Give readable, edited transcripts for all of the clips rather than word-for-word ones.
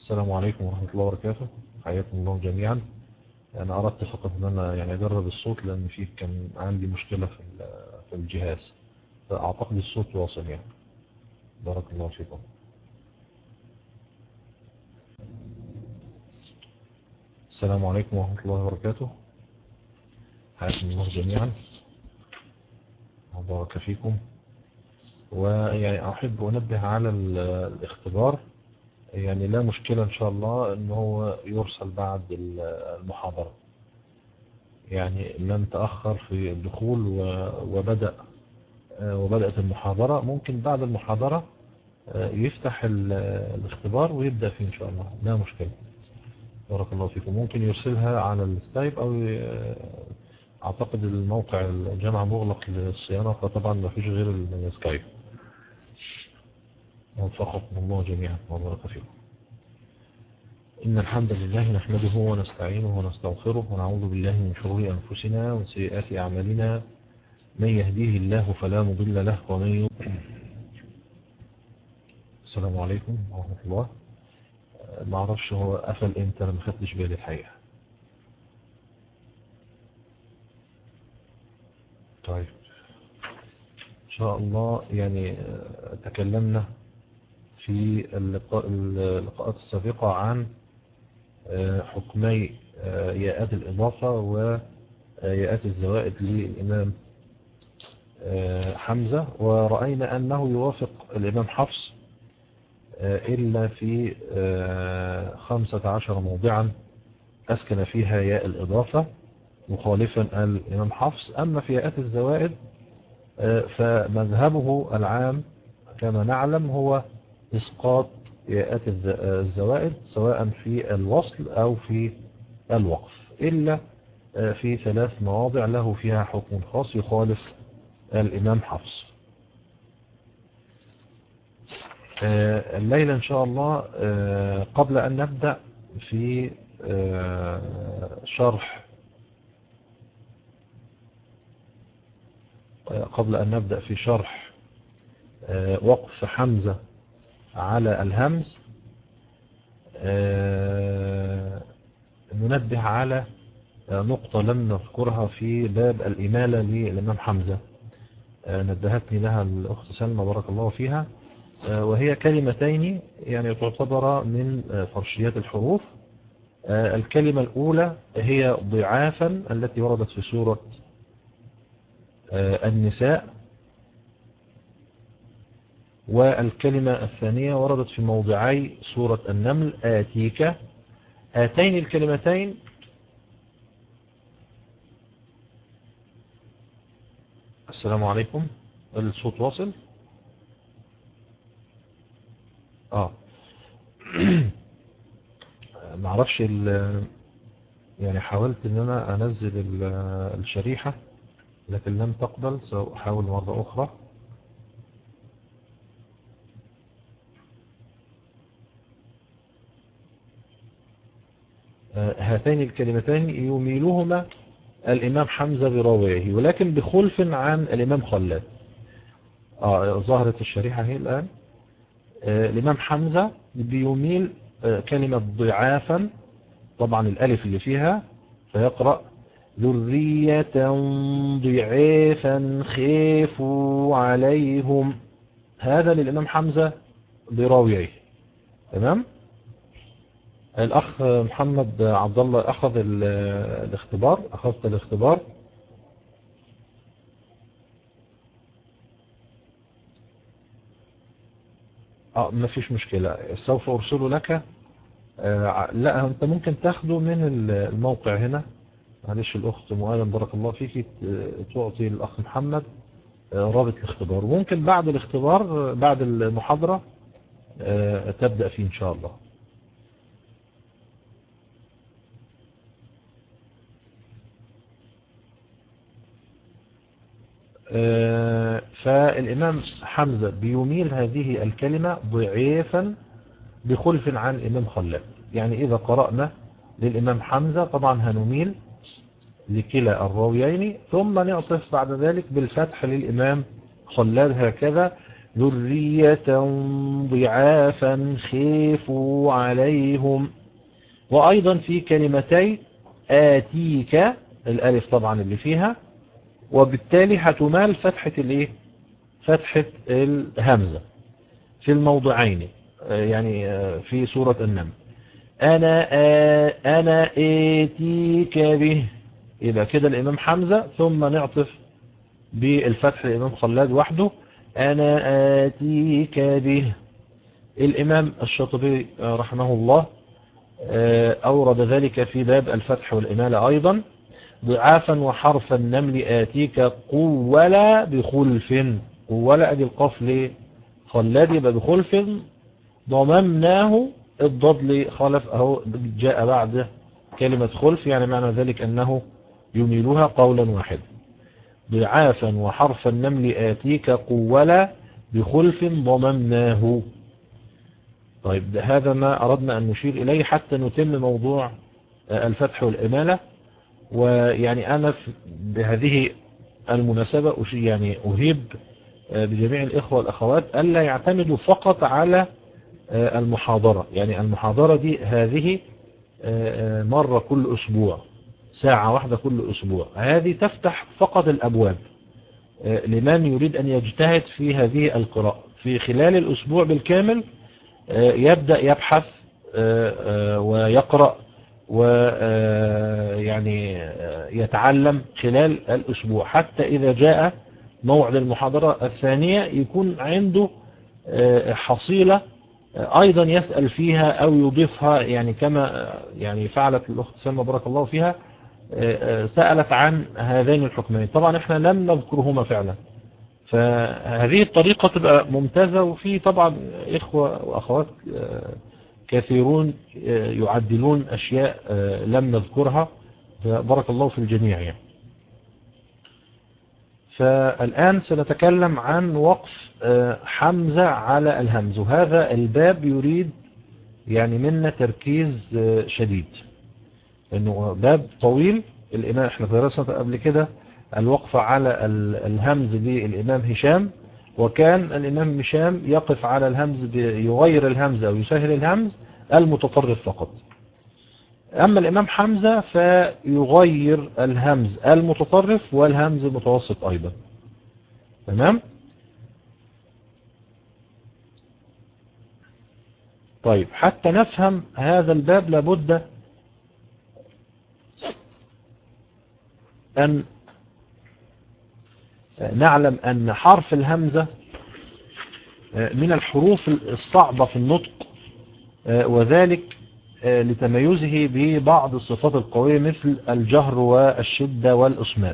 السلام عليكم ورحمة الله وبركاته. حياكم الله جميعا. أنا أردت فقط أن أنا أجرب الصوت، لأن فيه كان عندي مشكلة في الجهاز، فأعتقد الصوت واصل يعني. بارك الله فيكم. السلام عليكم ورحمة الله وبركاته. حياكم الله جميعا وبارك فيكم. ويعني أحب أنبه على الاختبار، يعني لا مشكلة إن شاء الله أنه هو يرسل بعد المحاضرة، يعني لن تأخر في الدخول وبدأت المحاضرة، ممكن بعد المحاضرة يفتح الاختبار ويبدأ فيه إن شاء الله، لا مشكلة. بارك الله فيكم. ممكن يرسلها على السكايب أو أعتقد الموقع الجامعة مغلق للصيانة، فطبعا ما فيش غير السكايب. وفقكم الله جميعا وبارك فيكم. إن الحمد لله نحمده ونستعينه ونستغفره ونعوذ بالله من شرور أنفسنا ومن سيئات أعمالنا، من يهديه الله فلا مضل له ومن يضلل. السلام عليكم ورحمة الله. ما اعرفش هو قفل امتى، انا ما خدتش بالي الحقيقة. طيب ان شاء الله يعني تكلمنا في اللقاءات السابقة عن حكمي ياءات الإضافة وياءات الزوائد للإمام حمزة، ورأينا أنه يوافق الإمام حفص إلا في 15 موضعا أسكن فيها ياء الإضافة مخالفا الإمام حفص. أما في ياءات الزوائد فمذهبه العام كما نعلم هو إسقاط ياءات الزوائد سواء في الوصل أو في الوقف، إلا في 3 مواضع له فيها حكم خاص يخالف الإمام حفص. الليلة إن شاء الله قبل أن نبدأ في شرح وقف حمزة على الهمز، ننبه على نقطة لم نذكرها في باب الإمالة للإمام حمزة، نبهتني لها الأخت سلمى بارك الله فيها، وهي كلمتين يعني تعتبر من فرشيات الحروف. الكلمة الأولى هي ضعافا التي وردت في سورة النساء، والكلمة الثانية وردت في موضعي سورة النمل آتيك. هاتين الكلمتين السلام عليكم، الصوت واصل؟ معرفش يعني حاولت ان انا انزل الشريحة لكن لم تقبل، سأحاول مرة اخرى. هاتين الكلمتين يميلهما الامام حمزة براويه، ولكن بخلف عن الامام خلاد. ظهرت الشريحة هي الان. الامام حمزة بيميل كلمة ضعافا، طبعا الالف اللي فيها، فيقرأ ذرية ضعافا خافوا عليهم. هذا للإمام حمزة براويه. تمام. الأخ محمد عبد الله أخذ الاختبار. أخذت الاختبار. ما فيش مشكلة، سوف أرسله لك. لا أنت ممكن تاخده من الموقع هنا. معلش الأخت مؤلم بارك الله فيك تعطي الأخ محمد رابط الاختبار، وممكن بعد الاختبار بعد المحاضرة تبدأ فيه إن شاء الله. فالإمام حمزة بيميل هذه الكلمة ضعيفا بخلف عن الإمام خلاد. يعني إذا قرأنا للإمام حمزة طبعا هنميل لكلا الراويين، ثم نعطف بعد ذلك بالفتح للإمام خلاد هكذا. ذرية ضعافا خيفوا عليهم. وأيضا في كلمتي آتيك الألف طبعا اللي فيها، وبالتالي هتمال فتحة الايه، فتحة الهمزة في الموضعين، يعني في سورة النمل. أنا آتيك به، يبقى كده الإمام حمزة، ثم نعطف بالفتح الإمام خلاد وحده، أنا آتيك به. الإمام الشاطبي رحمه الله أورد ذلك في باب الفتح والإمالة أيضا. ضعافا وحرف النمل آتيك قولا بخلف. قولا أدي القاف لخلاد يبقى بخلف ضممناه، الضاد لخلف أهو جاء بعد كلمة خلف، يعني معنى ذلك أنه يميلها قولا واحدا. ضعافا وحرف النمل آتيك قولا بخلف ضممناه. طيب هذا ما أردنا أن نشير إليه حتى نتم موضوع الفتح والإمالة. ويعني أنا بهذه المناسبة يعني أهيب بجميع الإخوة والأخوات ألا يعتمدوا فقط على المحاضرة. يعني المحاضرة دي هذه مرة كل أسبوع، ساعة واحدة كل أسبوع، هذه تفتح فقط الأبواب لمن يريد أن يجتهد في هذه القراءة. في خلال الأسبوع بالكامل يبدأ يبحث ويقرأ ويعني يتعلم خلال الأسبوع، حتى إذا جاء موعد المحاضرة الثانية يكون عنده حصيلة أيضا يسأل فيها أو يضيفها، يعني كما يعني فعلت الأخت سلمى بارك الله فيها، سألت عن هذين الحكمين. طبعا احنا لم نذكرهما فعلا، فهذه الطريقة تبقى ممتازة. وفي طبعا إخوة وأخوات كثيرون يعدلون أشياء لم نذكرها، فبارك الله في الجميع يعني. فالآن سنتكلم عن وقف حمزة على الهمز، وهذا الباب يريد يعني منا تركيز شديد، لأنه باب طويل. الإمام احنا درسنا قبل كده الوقف على الهمز للإمام هشام، وكان الإمام هشام يقف على الهمز يغير الهمز أو يسهل الهمز المتطرف فقط. أما الإمام حمزة فيغير الهمز المتطرف والهمز المتوسط أيضا. تمام؟ طيب حتى نفهم هذا الباب لابد أن نعلم أن حرف الهمزة من الحروف الصعبة في النطق، وذلك لتميزه ببعض الصفات القوية مثل الجهر والشدة والإصمات،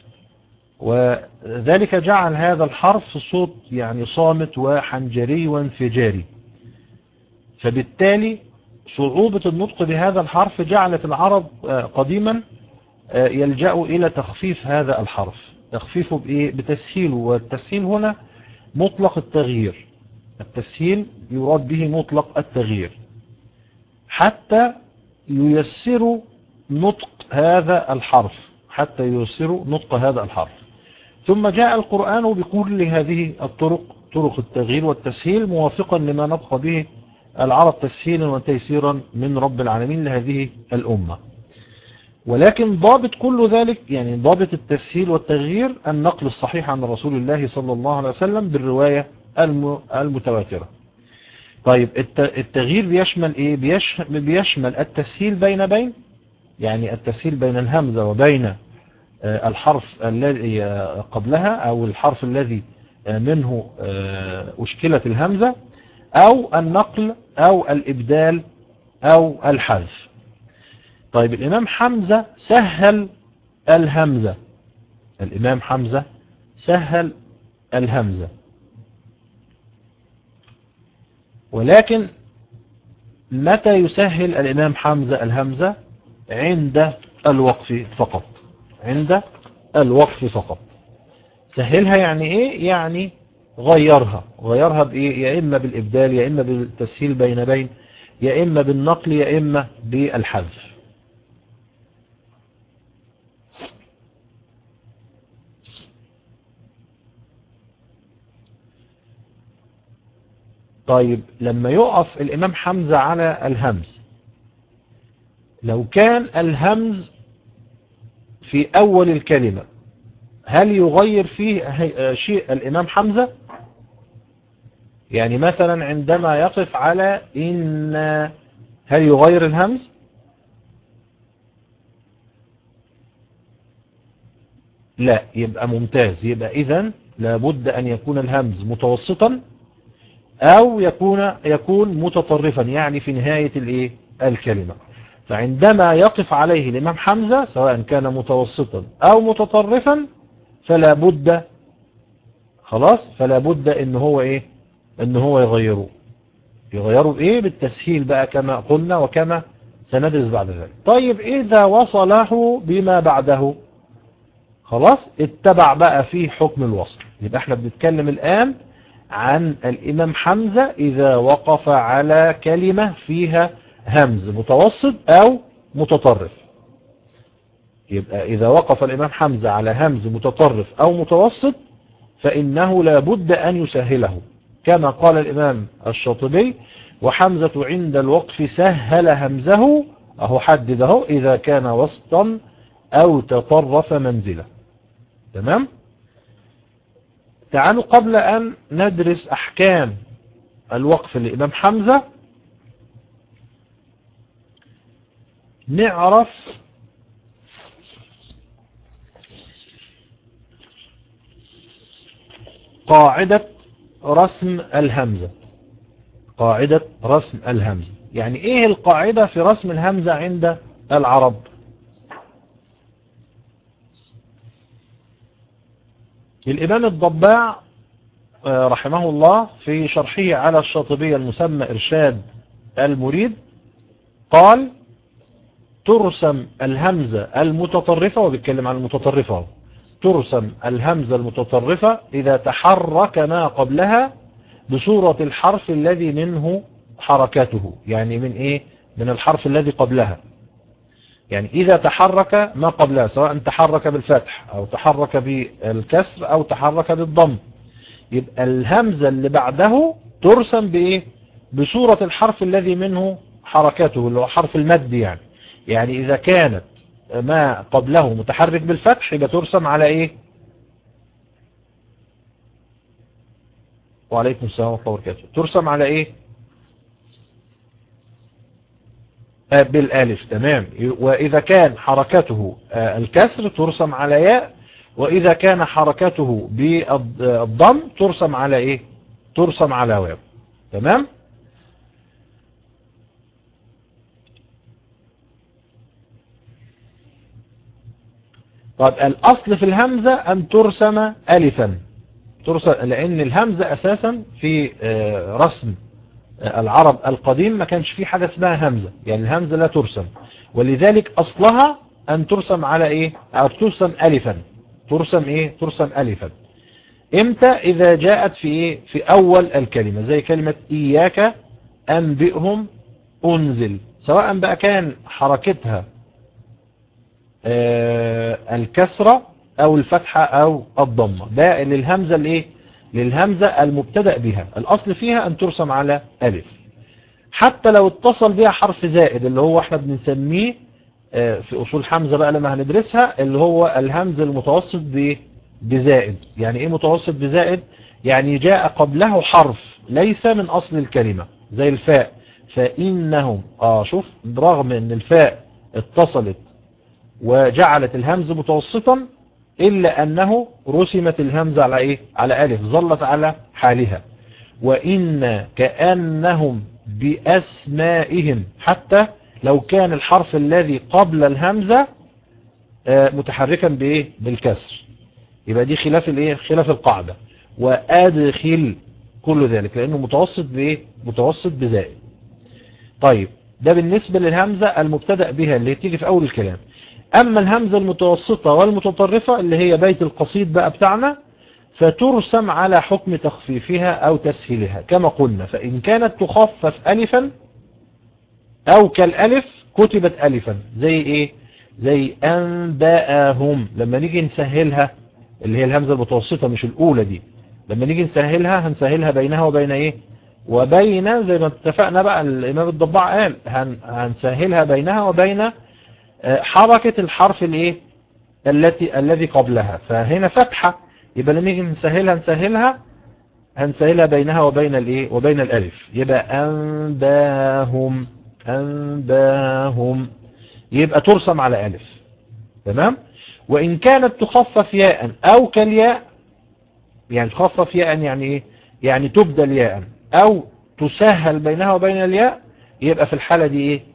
وذلك جعل هذا الحرف صوت يعني صامت وحنجري وانفجاري. فبالتالي صعوبة النطق بهذا الحرف جعلت العرب قديما يلجأوا إلى تخفيف هذا الحرف. تخفيفه بإيه؟ بتسهيله، والتسهيل هنا مطلق التغيير. التسهيل يراد به مطلق التغيير حتى ييسروا نطق هذا الحرف، حتى ييسروا نطق هذا الحرف. ثم جاء القرآن بكل هذه الطرق، طرق التغيير والتسهيل، موافقا لما نطق به العرب تسهيلا وتيسيرا من رب العالمين لهذه الأمة. ولكن ضابط كل ذلك، يعني ضابط التسهيل والتغيير، النقل الصحيح عن رسول الله صلى الله عليه وسلم بالرواية المتواترة. طيب التغيير بيشمل ايه؟ بيشمل التسهيل بين يعني التسهيل بين الهمزة وبين الحرف الذي قبلها، او الحرف الذي منه أشكلت الهمزة، او النقل او الابدال او الحذف. طيب الامام حمزة سهل الهمزة، الامام حمزة سهل الهمزة، ولكن متى يسهل الإمام حمزة الهمزة؟ عند الوقف فقط، عند الوقف فقط. سهلها يعني إيه؟ يعني غيرها بإيه؟ يا إما بالإبدال، يا إما بالتسهيل بين، يا إما بالنقل، يا إما بالحذف. طيب لما يقف الإمام حمزة على الهمز، لو كان الهمز في أول الكلمة هل يغير فيه شيء الإمام حمزة؟ يعني مثلا عندما يقف على إن، هل يغير الهمز؟ لا. يبقى ممتاز. يبقى إذن لابد أن يكون الهمز متوسطا أو يكون متطرفا، يعني في نهاية الكلمة. فعندما يقف عليه الإمام حمزة سواء كان متوسطا أو متطرفا فلا بد، خلاص، فلا بد إن هو يغيره بالتسهيل بقى كما قلنا وكما سندرس بعد ذلك. طيب إذا وصله بما بعده خلاص اتبع بقى فيه حكم الوصل. يبقى احنا بنتكلم الآن عن الإمام حمزة إذا وقف على كلمة فيها همز متوسط أو متطرف. يبقى إذا وقف الإمام حمزة على همز متطرف أو متوسط فإنه لا بد أن يسهله، كما قال الإمام الشاطبي: وحمزة عند الوقف سهل همزه، أهو حدده إذا كان وسطا أو تطرف منزله. تمام؟ تعالوا قبل أن ندرس أحكام الوقف للإمام حمزة نعرف قاعدة رسم الهمزة. قاعدة رسم الهمزة، يعني ايه القاعدة في رسم الهمزة عند العرب؟ الإمام الضباع رحمه الله في شرحه على الشاطبية المسمى إرشاد المريد قال: ترسم الهمزة المتطرفة، وبيتكلم عن المتطرفة، ترسم الهمزة المتطرفة إذا تحرك ما قبلها بصورة الحرف الذي منه حركته. يعني من الحرف الذي قبلها. يعني إذا تحرك ما قبلها سواء تحرك بالفتح أو تحرك بالكسر أو تحرك بالضم، يبقى الهمزة اللي بعده ترسم بصورة الحرف الذي منه حركته، اللي هو حرف المد. يعني إذا كانت ما قبله متحرك بالفتح يبقى ترسم على وعليكم السلام ورحمة الله وبركاته. ترسم على بالالف. تمام. وإذا كان حركته الكسر ترسم على ياء، وإذا كان حركته بالضم ترسم على ترسم على واو. تمام. طيب الأصل في الهمزة أن ترسم ألفا، لأن الهمزة أساسا في رسم العرب القديم ما كانش فيه حاجة اسمها همزة، يعني الهمزة لا ترسم، ولذلك أصلها أن ترسم على أو ترسم ألفا. ترسم ألفا. إمتى؟ إذا جاءت في أول الكلمة، زي كلمة إياك أنبئهم أنزل، سواء بقى كان حركتها الكسرة أو الفتحة أو الضمة. ده للهمزة للهمزة المبتدأ بها، الأصل فيها أن ترسم على ألف، حتى لو اتصل بها حرف زائد اللي هو احنا بنسميه في أصول حمزة بقى لما هندرسها، اللي هو الهمز المتوسط بزائد. يعني ايه متوسط بزائد؟ يعني جاء قبله حرف ليس من أصل الكلمة، زي الفاء، فإنهم شوف، برغم ان الفاء اتصلت وجعلت الهمز متوسطا إلا أنه رسمت الهمزة على ألف، ظلت على حالها. وإن كأنهم بأسمائهم، حتى لو كان الحرف الذي قبل الهمزة متحركا بالكسر، يبقى دي خلاف القاعدة. وأدخل كل ذلك لأنه متوسط بزائد. طيب ده بالنسبة للهمزة المبتدأ بها اللي تيجي في أول الكلام. أما الهمزة المتوسطة والمتطرفة اللي هي بيت القصيد بقى بتاعنا، فترسم على حكم تخفيفها أو تسهيلها كما قلنا. فإن كانت تخفف ألفا أو كالألف كتبت ألفا، زي أنباءهم. لما نيجي نسهلها، اللي هي الهمزة المتوسطة مش الأولى دي، لما نيجي نسهلها هنسهلها بينها وبين وبين زي ما اتفقنا بقى الإمام الضباع قال هنسهلها بينها وبين حركة الحرف الايه الذي قبلها. فهنا فتحة، يبقى لما نيجي هنسهلها بينها وبين الايه وبين الالف، يبقى انباهم يبقى ترسم على الف. تمام. وان كانت تخفف ياء او كالياء، يعني تخفف ياء يعني ايه؟ يعني تبدل ياء او تسهل بينها وبين الياء، يبقى في الحالة دي ايه؟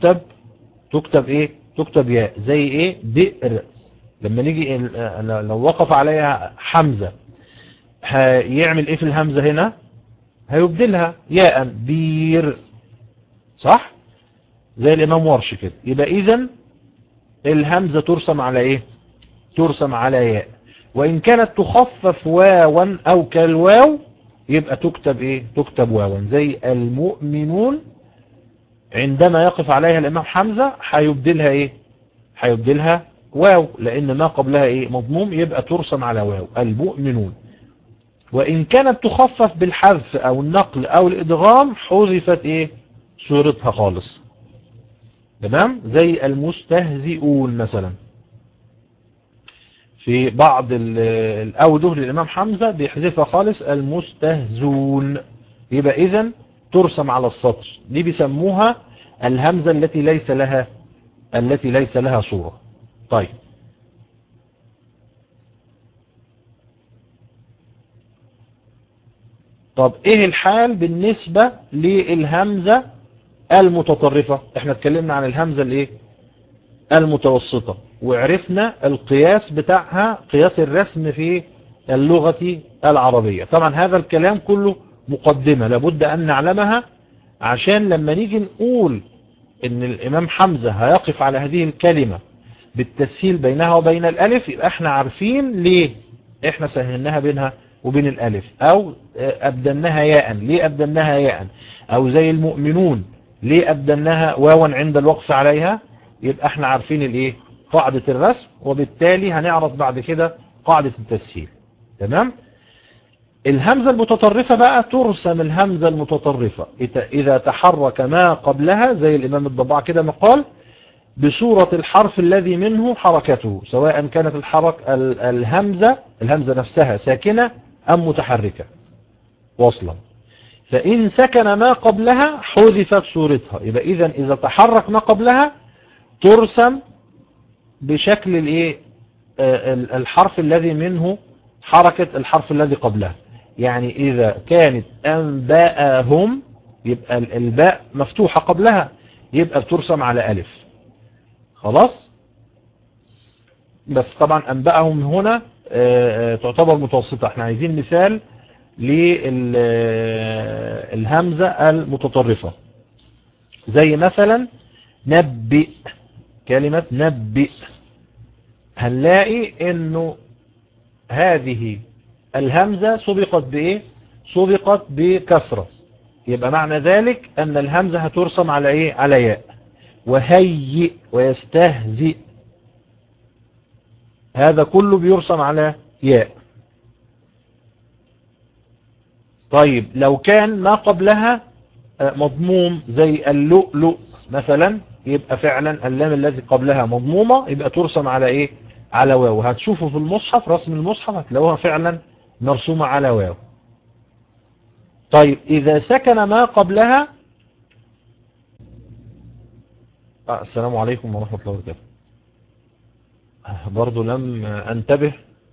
تكتب ياء. زي ايه؟ بئر. لما نيجي لو وقف عليها حمزة هيعمل ايه في الهمزة هنا؟ هيبدلها ياء، بير. صح؟ زي الامام ورش كده. يبقى اذا الهمزة ترسم على ايه؟ ترسم على ياء. وان كانت تخفف واوا او كالواو، يبقى تكتب ايه؟ تكتب واوا. زي المؤمنون عندما يقف عليها الامام حمزة هيبدلها ايه؟ هيبدلها واو، لان ما قبلها ايه؟ مضموم، يبقى ترسم على واو، المؤمنون. وإن كانت تخفف بالحذف أو النقل أو الإدغام، حذفت إيه؟ صورتها خالص. تمام. زي المستهزئون مثلا، في بعض الأوجه للإمام حمزة بيحذفها خالص، المستهزون. يبقى إذن ترسم على السطر. دي بيسموها الهمزة التي ليس لها صورة. طيب، ايه الحال بالنسبة للهمزة المتطرفة؟ احنا اتكلمنا عن الهمزة الايه؟ المتوسطة، وعرفنا القياس بتاعها، قياس الرسم في اللغة العربية. طبعا هذا الكلام كله مقدمة لابد ان نعلمها، عشان لما نيجي نقول ان الامام حمزة هيقف على هذه الكلمة بالتسهيل بينها وبين الالف، يبقى احنا عارفين ليه احنا سهلناها بينها وبين الالف، او ابدلناها ياء. ليه ابدلناها ياء؟ او زي المؤمنون ليه ابدلناها واوا عند الوقف عليها؟ يبقى احنا عارفين الايه؟ قاعدة الرسم، وبالتالي هنعرف بعد كده قاعدة التسهيل. تمام. الهمزة المتطرفة بقى، ترسم الهمزة المتطرفة اذا تحرك ما قبلها، زي الامام الضباع كده ما قال، بصورة الحرف الذي منه حركته، سواء كانت الهمزة نفسها ساكنة أم متحركة وصلا. فإن سكن ما قبلها حذفت صورتها. يبقى إذا تحرك ما قبلها ترسم بشكل الايه؟ الحرف الذي منه حركة الحرف الذي قبلها. يعني إذا كانت أنباءهم، يبقى الباء مفتوحة قبلها، يبقى بترسم على ألف. خلاص. بس طبعا أنبأهم هنا تعتبر متوسطة. احنا عايزين مثال للهمزة المتطرفة، زي مثلا نبئ. كلمة نبئ هنلاقي انه هذه الهمزة سبقت بايه؟ سبقت بكسرة. يبقى معنى ذلك ان الهمزة هترسم على ايه؟ على ياء. وهيئ ويستهزئ، هذا كله بيرسم على ياء. طيب لو كان ما قبلها مضموم، زي اللؤلؤ مثلا، يبقى فعلا اللام التي قبلها مضمومة، يبقى ترسم على ايه؟ على واو. هتشوفوا في المصحف، رسم المصحف، هتلاقوها فعلا مرسومة على واو. طيب إذا سكن ما قبلها، السلام عليكم ورحمة الله وبركاته. برضو لم انتبه.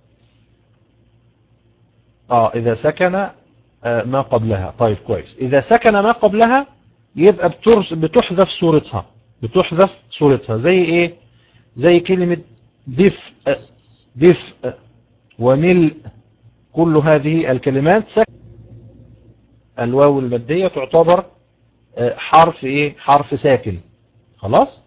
إذا سكن ما قبلها. طيب كويس. إذا سكن ما قبلها يبقى بتحذف صورتها. زي إيه؟ زي كلمة دفء وملء. كل هذه الكلمات الواو المادية تعتبر حرف إيه؟ حرف ساكن. خلاص.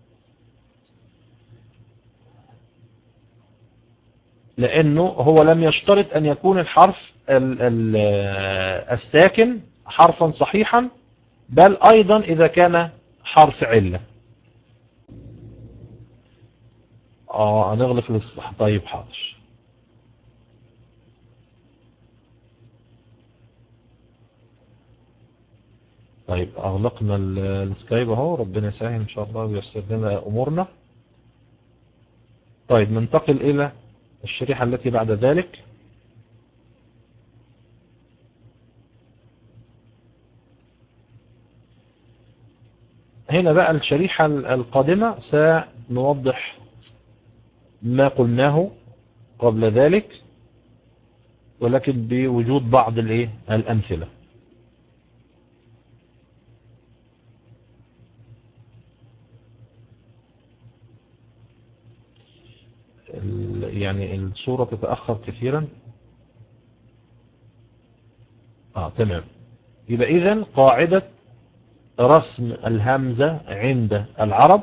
لأنه هو لم يشترط أن يكون الحرف الساكن حرفا صحيحا، بل أيضا إذا كان حرف علة. هنغلق الإصلاح. طيب حاضر. طيب أغلقنا السكايب اهو، ربنا يسهل إن شاء الله وييسر لنا أمورنا. طيب ننتقل إلى الشريحة التي بعد ذلك. هنا بقى الشريحة القادمة سنوضح ما قلناه قبل ذلك، ولكن بوجود بعض الأمثلة. يعني الصورة تتأخر كثيرا. تمام. يبقى إذن قاعدة رسم الهمزة عند العرب: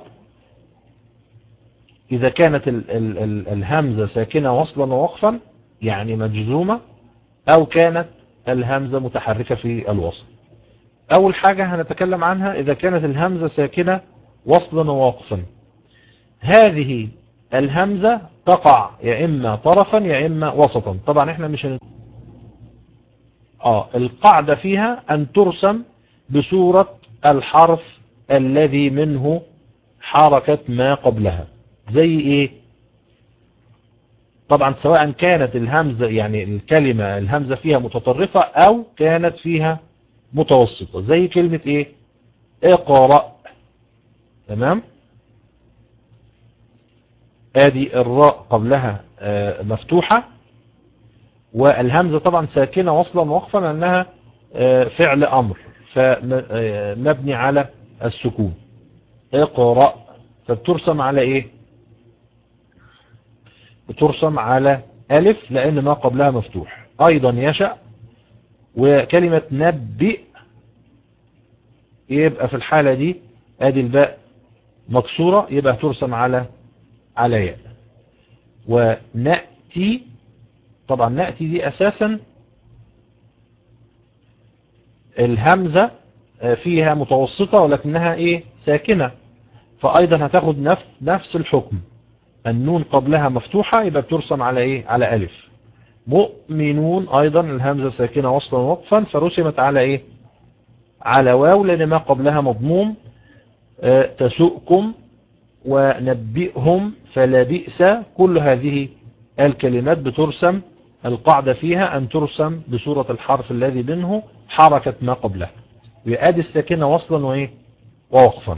إذا كانت الهمزة ساكنة وصلا ووقفا يعني مجزومة، أو كانت الهمزة متحركة في الوصل. أول حاجة هنتكلم عنها إذا كانت الهمزة ساكنة وصلا ووقفا. هذه الهمزة تقع يا إما طرفا يا إما وسطا. طبعا احنا مش القاعدة فيها أن ترسم بصورة الحرف الذي منه حركة ما قبلها. زي إيه؟ طبعا سواء كانت الهمزة يعني الكلمة الهمزة فيها متطرفة أو كانت فيها متوسطة. زي كلمة إيه؟ اقرأ. تمام. ادي الراء قبلها مفتوحة، والهمزة طبعا ساكنة وصلا ووقفا لأنها فعل أمر فمبني على السكون. اقرأ فبترسم على إيه؟ بترسم على ألف لأن ما قبلها مفتوح. أيضا يشأ. وكلمة نبئ يبقى في الحالة دي ادي الباء مكسورة، يبقى ترسم على ياء. ونأتي، طبعا نأتي دي أساسا الهمزة فيها متوسطة ولكنها إيه؟ ساكنة، فأيضا هتاخد نفس الحكم. النون قبلها مفتوحة يبقى بترسم على إيه؟ على ألف. مؤمنون أيضا الهمزة ساكنة وصلا ووقفا فرسمت على إيه؟ على واو لأن ما قبلها مضموم. تسؤكم ونبئهم فلا بئس. كل هذه الكلمات بترسم، القاعدة فيها أن ترسم بصورة الحرف الذي منه حركة ما قبلها، ويأدي الساكنة وصلا وإيه؟ ووقفا.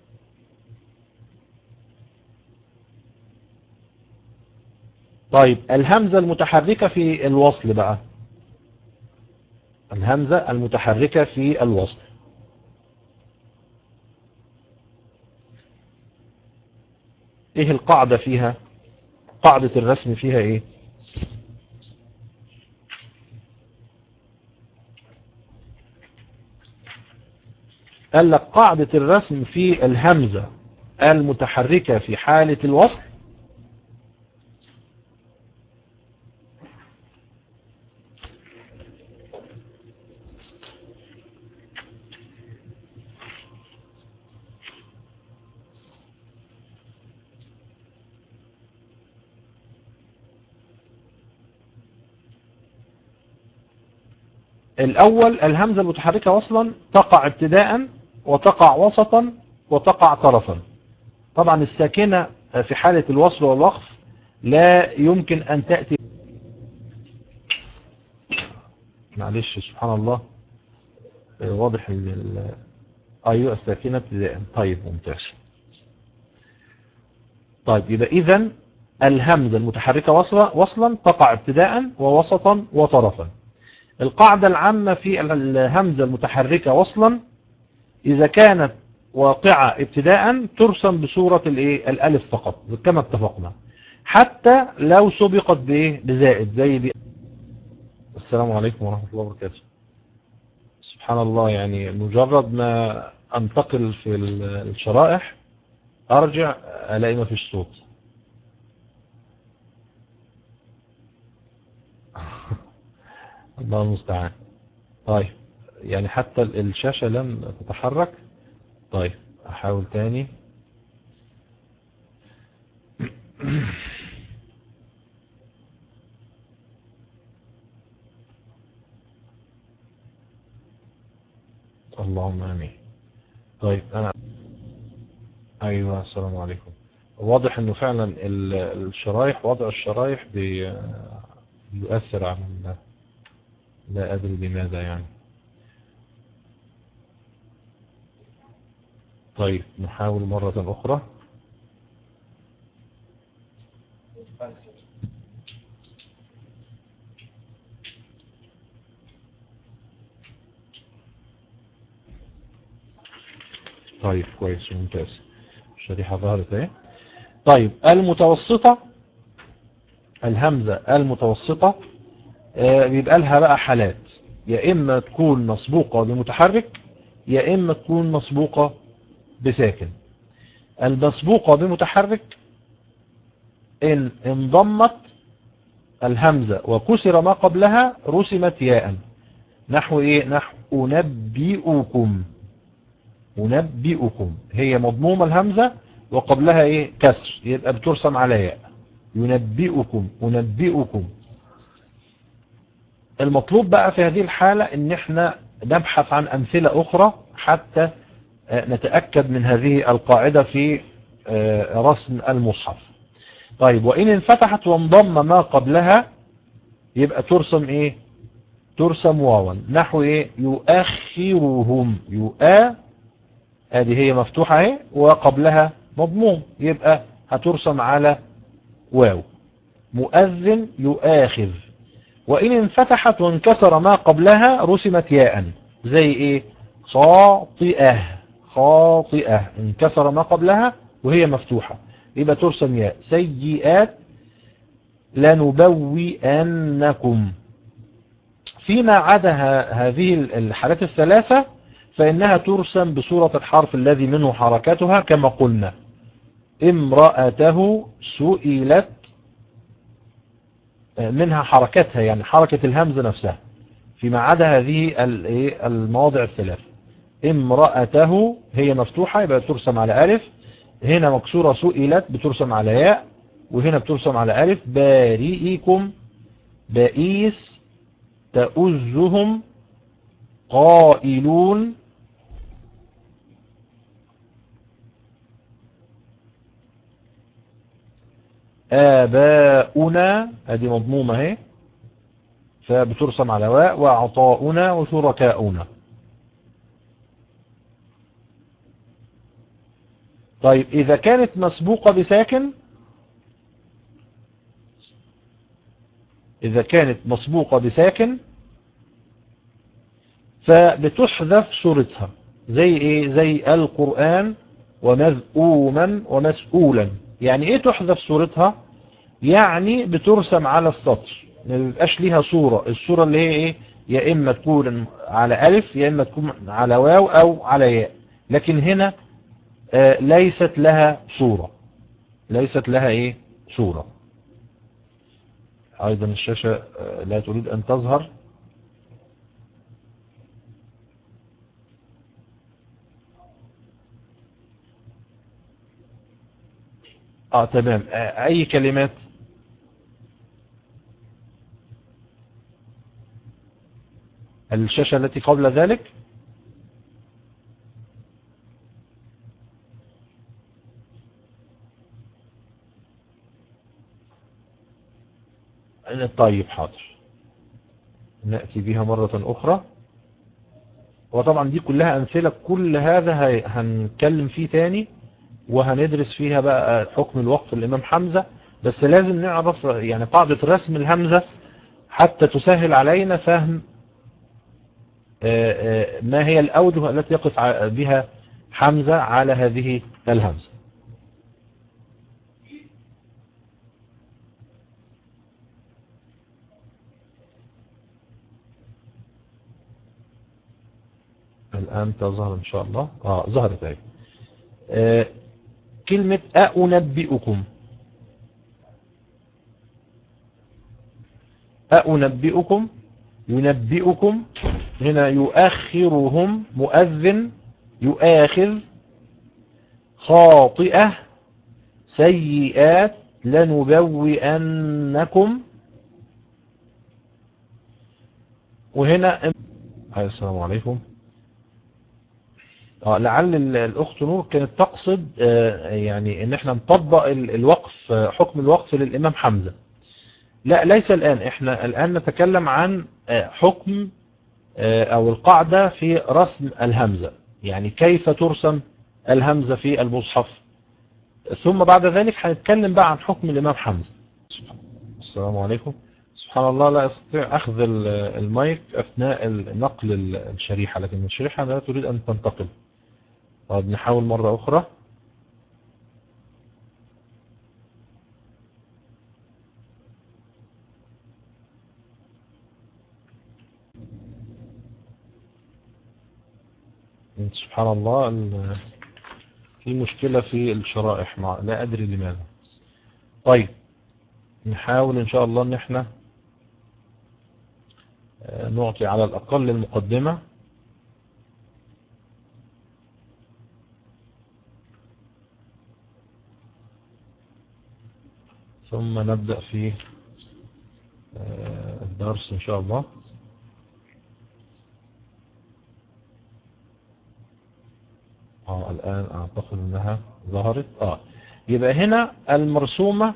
طيب الهمزة المتحركة في الوصل بقى، الهمزة المتحركة في الوصل ايه القاعدة فيها؟ قاعدة الرسم فيها ايه؟ قال لك قاعدة الرسم في الهمزة المتحركة في حالة الوصل الأول الهمزة المتحركة وصلا تقع ابتداء وتقع وسطا وتقع طرفا. طبعا الساكنة في حالة الوصل والوقف لا يمكن أن تأتي. معلش سبحان الله، واضح أيوة الساكنة ابتداء. طيب ممتاز. طيب يبقى إذن الهمزة المتحركة وصلا تقع ابتداء ووسطا وطرفا. القاعدة العامة في الهمزة المتحركة وصلا إذا كانت واقعة ابتداء ترسم بصورة الألف فقط كما اتفقنا، حتى لو سبقت بزائد زي السلام عليكم ورحمة الله وبركاته. سبحان الله، يعني مجرد ما أنتقل في الشرائح أرجع ألاقي ما فيش صوت. الله المستعان. طيب يعني حتى الشاشة لم تتحرك. طيب أحاول تاني. اللهم آمين. طيب أنا أيوة السلام عليكم. واضح إنه فعلا الشرايح، وضع الشرايح بيؤثر على لا أدري بماذا يعني. طيب نحاول مرة أخرى. طيب كويس ممتاز، الشريحة ظهرت اهي. طيب المتوسطة، الهمزة المتوسطة بيبقى لها بقى حالات، يا إما تكون مسبوقة بمتحرك يا إما تكون مسبوقة بساكن. المسبوقة بمتحرك إن انضمت الهمزة وكسر ما قبلها رسمت ياء. نحو إيه؟ نحو أنبئكم. أنبئكم هي مضمومة الهمزة وقبلها إيه؟ كسر، يبقى بترسم على ياء. ينبئكم، أنبئكم. المطلوب بقى في هذه الحالة إن احنا نبحث عن أمثلة أخرى حتى نتأكد من هذه القاعدة في رسم المصحف. طيب وإن انفتحت وانضم ما قبلها يبقى ترسم إيه؟ ترسم واوا. نحو إيه؟ يؤخرهم. هذه هي مفتوحة اهي وقبلها مضموم، يبقى هترسم على واو. مؤذن يؤاخذ. وإن انفتحت وانكسر ما قبلها رسمت ياء. زي ايه؟ خاطئة. خاطئة انكسر ما قبلها وهي مفتوحة يبقى ترسم ياء. سيئات لنبوئنكم. فيما عدا هذه الحالات الثلاثة فإنها ترسم بصورة الحرف الذي منه حركتها كما قلنا. امرأته سئلت، منها حركتها يعني حركة الهمزة نفسها، فيما عدا هذه المواضع الثلاث. امرأته هي مفتوحة يبقى ترسم على ألف، هنا مكسورة سئلت بترسم على ياء، وهنا بترسم على ألف. بارئكم، بائيس تؤزهم، قائلون. آباؤنا هذه مضمومة اهي فبترسم على واء. وعطاؤنا وشركاؤنا. طيب إذا كانت مسبوقة بساكن، إذا كانت مسبوقة بساكن فبتحذف صورتها. زي إيه؟ زي القرآن ومذؤوما ومسؤولا. يعني إيه تحذف صورتها؟ يعني بترسم على السطر، ما بيبقاش ليها صورة. الصورة اللي هي إيه؟ يا إما تكون على ألف يا إما تكون على واو أو على ياء. لكن هنا ليست لها صورة، ليست لها إيه؟ صورة. أيضا الشاشة لا تريد أن تظهر. تمام. أي كلمات؟ الشاشة التي قبل ذلك. طيب حاضر، نأتي بها مرة أخرى. وطبعا دي كلها أمثلة، كل هذا هنتكلم فيه تاني وهندرس فيها بقى حكم الوقف الإمام حمزة. بس لازم نعرف يعني قاعدة رسم الهمزة حتى تسهل علينا فهم ما هي الأوجه التي يقف بها حمزة على هذه الهمزة. الآن تظهر إن شاء الله. ظهرت اهي. كلمة أنبئكم. أنبئكم، ينبئكم. هنا يؤخرهم، مؤذن يؤاخذ. خاطئة، سيئات لنبوئنكم. وهنا السلام عليكم. لعل الأخت نور كانت تقصد يعني ان احنا نطبق الوقف، حكم الوقف للإمام حمزة. لا، ليس الآن، احنا الآن نتكلم عن حكم او القاعدة في رسم الهمزة، يعني كيف ترسم الهمزة في المصحف، ثم بعد ذلك هنتكلم بقى عن حكم الإمام حمزة. السلام عليكم. سبحان الله، لا يستطيع أخذ المايك أثناء نقل الشريحة، لكن الشريحة لا تريد أن تنتقل. طيب نحاول مرة أخرى. سبحان الله، في مشكلة في الشرائح، لا أدري لماذا. طيب نحاول إن شاء الله أن احنا نعطي على الأقل المقدمة، ثم نبدأ في الدرس إن شاء الله. الآن أعتقد أنها ظهرت. يبقى هنا المرسومة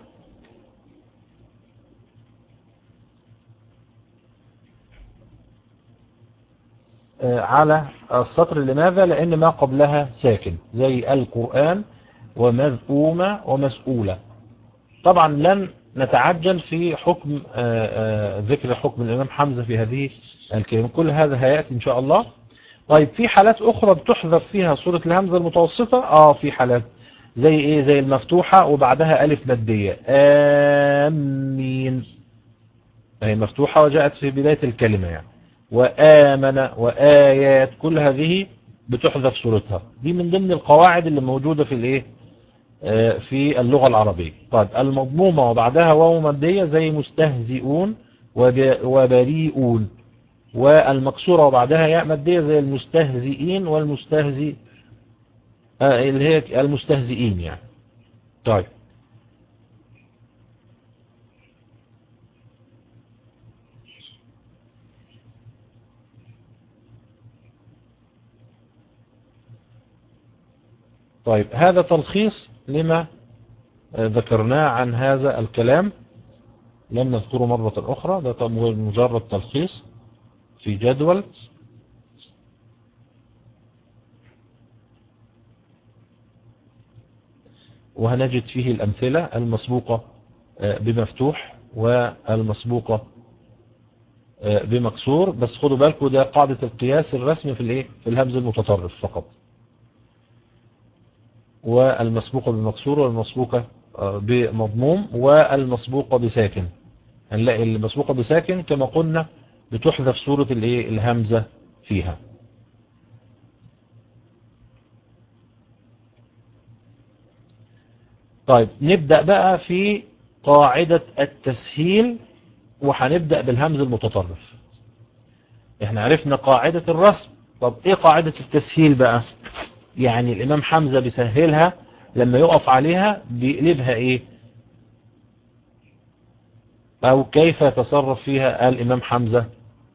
على السطر. لماذا؟ لأن ما قبلها ساكن، زي القرآن ومذءومة ومسؤولة. طبعا لن نتعجل في حكم ذكر حكم الإمام حمزة في هذه الكلمة، كل هذا هيأتي إن شاء الله. طيب في حالات أخرى بتحذف فيها صورة الهمزة المتوسطة. في حالات زي إيه؟ زي المفتوحة وبعدها ألف مادية، آمين، هي مفتوحة وجاءت في بداية الكلمة يعني. وآمن وآيات، كل هذه بتحذف صورتها. دي من ضمن القواعد اللي موجودة في الإيه؟ في اللغة العربية. طيب المضمومة وبعدها واو مادية زي مستهزئون وبريئون، والمكسورة وبعدها ياء مادية زي المستهزئين والمستهزئ اللي هي المستهزئين يعني. طيب طيب هذا تلخيص لما ذكرناه عن هذا الكلام، لم نذكره مرة أخرى. ده مجرد تلخيص في جدول، وهنجد فيه الأمثلة المسبوقة بمفتوح والمسبوقة بمكسور. بس خدوا بالكم، ده قاعدة القياس الرسمي في الايه؟ في الهمز المتطرف فقط. والمسبوقة بمكسور والمسبوقة بمضموم والمسبوقة بساكن. هنلاقي المسبوقة بساكن كما قلنا بتحذف صورة الايه؟ الهمزة فيها. طيب نبدأ بقى في قاعدة التسهيل، وهنبدأ بالهمز المتطرف. احنا عرفنا قاعدة الرسم، طب ايه قاعدة التسهيل بقى؟ يعني الامام حمزة بيسهلها لما يقف عليها بيقلبها ايه، او كيف يتصرف فيها الامام حمزة؟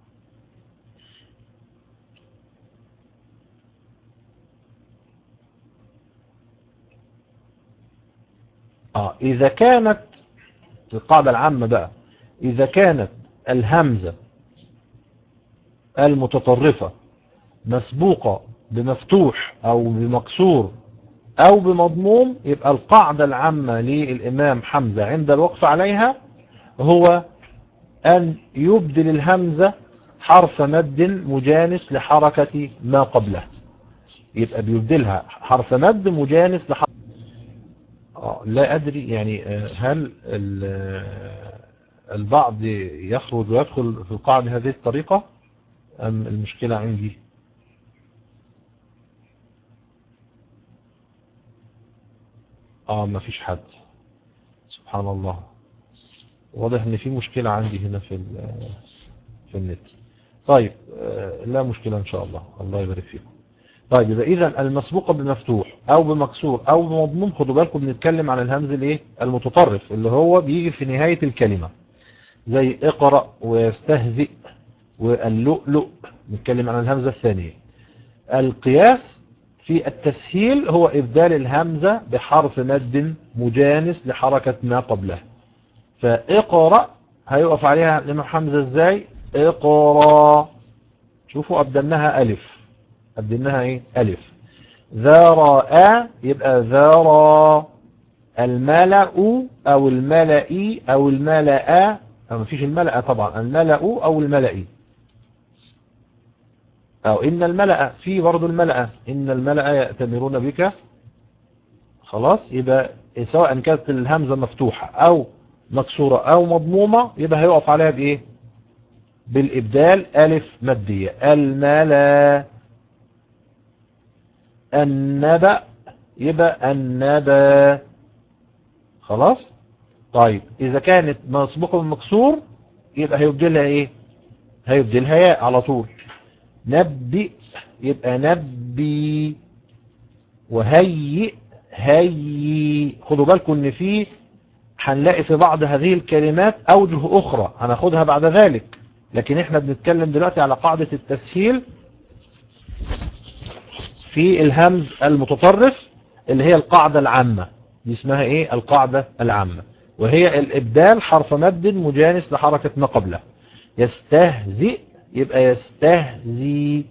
اذا كانت القاعدة العامة بقى، اذا كانت الهمزة المتطرفة مسبوقة بمفتوح او بمكسور او بمضموم، يبقى القاعدة العامة للامام حمزة عند الوقف عليها هو ان يبدل الهمزة حرف مد مجانس لحركة ما قبله. يبقى بيبدلها حرف مد مجانس لحركة. لا ادري يعني، هل البعض يخرج ويدخل في القاعدة بهذه الطريقة ام المشكلة عندي؟ ما فيش حد. سبحان الله، واضح ان في مشكلة عندي هنا في النت. طيب لا مشكلة ان شاء الله، الله يبارك فيكم. طيب يبقى اذا المسبوقة بمفتوح او بمكسور او بمضموم، خدوا بالكم بنتكلم عن الهمز الايه؟ المتطرف، اللي هو بيجي في نهاية الكلمة، زي اقرأ ويستهزئ واللؤلؤ، نتكلم عن الهمزة الثانية. القياس في التسهيل هو إبدال الهمزة بحرف مد مجانس لحركة ما قبلها. فاقرأ هيقف عليها الإمام حمزة ازاي؟ اقرأ. شوفوا أبدلناها ألف، أبدلناها إيه؟ ألف. ذرأ يبقى ذرأ. الملأ أو الملئي أو الملأ، أو مفيش الملأ طبعا، الملأ أو الملئي، أو إن الملأ، في برضو الملأ، إن الملأ يأتمرون بك. خلاص، يبقى سواء كانت الهمزة مفتوحة أو مكسورة أو مضمومة يبقى هيقف عليها بإيه؟ بالإبدال ألف مادية. الملا. النبأ يبقى النبا. خلاص. طيب إذا كانت مسبوقة بالمكسور يبقى هيبدلها إيه؟ هيبدلها ياء على طول. نبئ يبقى نبي. وهيئ هيئ. خدوا بالكم ان فيه هنلاقي في بعض هذه الكلمات أوجه أخرى هناخدها بعد ذلك، لكن احنا بنتكلم دلوقتي على قاعدة التسهيل في الهمز المتطرف اللي هي القاعدة العامة. دي اسمها ايه؟ القاعدة العامة، وهي الإبدال حرف مد مجانس لحركة ما قبله. يستهزئ يبقى يستهزي.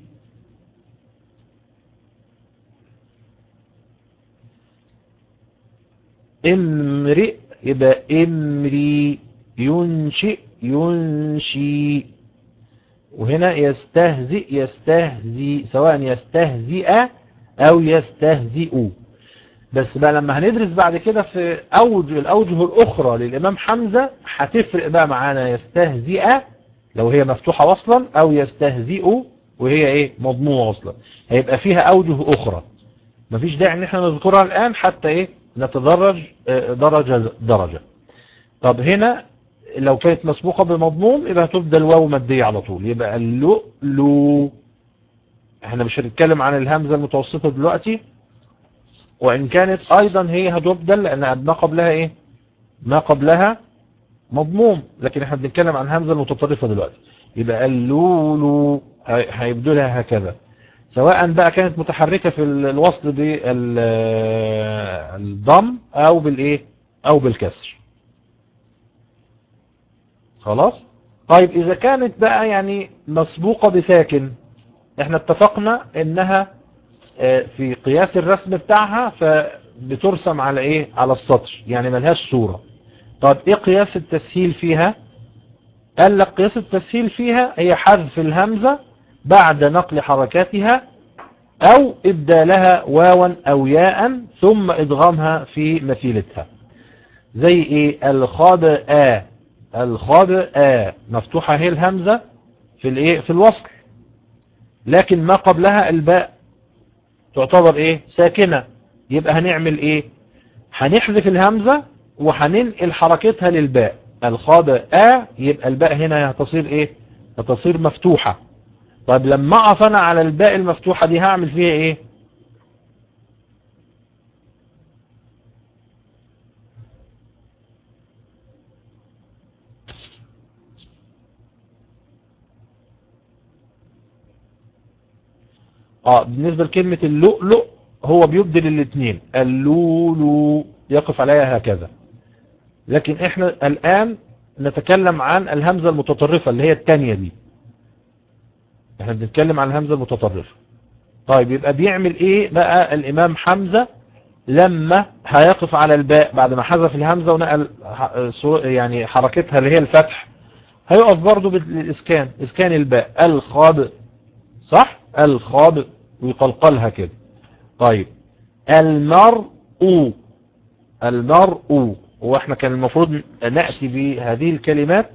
امرئ يبقى امري. ينشئ ينشي. وهنا يستهزئ يستهزي، سواء يستهزئ او يستهزئ. بس بقى لما هندرس بعد كده في الأوجه الأخرى للإمام حمزة هتفرق بقى معانا. يستهزئ لو هي مفتوحة وصلا، أو يستهزئ وهي إيه؟ مضمومة وصلا. هيبقى فيها أوجه أخرى مفيش داعي إن احنا نذكرها الآن حتى إيه؟ نتدرج درجة درجة. طب هنا لو كانت مسبوقة بمضموم يبقى هتبدأ الواو مادية على طول، يبقى اللؤلؤ. احنا مش هنتكلم عن الهمزة المتوسطة دلوقتي، وإن كانت أيضا هي هتبدل لأن ما قبلها إيه؟ ما قبلها مضموم، لكن احنا بنتكلم عن همزة المتطرفة دلوقتي. يبقى اللولو هيبدلها هكذا، سواء بقى كانت متحركة في الوصل بالضم أو بالإيه؟ أو بالكسر. خلاص. طيب إذا كانت بقى يعني مسبوقة بساكن، احنا اتفقنا إنها في قياس الرسم بتاعها فبترسم على ايه؟ على السطر، يعني ملهاش صورة. طب ايه قياس التسهيل فيها؟ قال لك قياس التسهيل فيها هي حذف الهمزة بعد نقل حركاتها او ابدالها واوا او ياء ثم ادغامها في مثيلتها. زي ايه؟ الخبأ. الخبأ مفتوحة هي الهمزة في الايه؟ في الوصل، لكن ما قبلها الباء تعتبر ايه؟ ساكنة. يبقى هنعمل ايه؟ هنحذف الهمزة وهننقل حركتها للباء. الخبأ يبقى الباء هنا هتصير ايه؟ هتصير مفتوحة. طيب لما اقف انا على الباء المفتوحة دي هعمل فيها ايه؟ بالنسبة لكلمة اللؤلؤ هو بيبدل الاثنين، اللولو يقف عليها هكذا. لكن احنا الآن نتكلم عن الهمزة المتطرفة اللي هي الثانية دي. احنا بنتكلم عن الهمزة المتطرفة. طيب يبقى بيعمل ايه بقى الامام حمزة لما هيقف على الباء بعد ما حذف الهمزة ونقل يعني حركتها اللي هي الفتح؟ هيقف برضو بالاسكان، اسكان الباء. الخاب، صح؟ الخاب، ويقلقلها كده. طيب المرء. المرء، واحنا كان المفروض نأتي بهذه الكلمات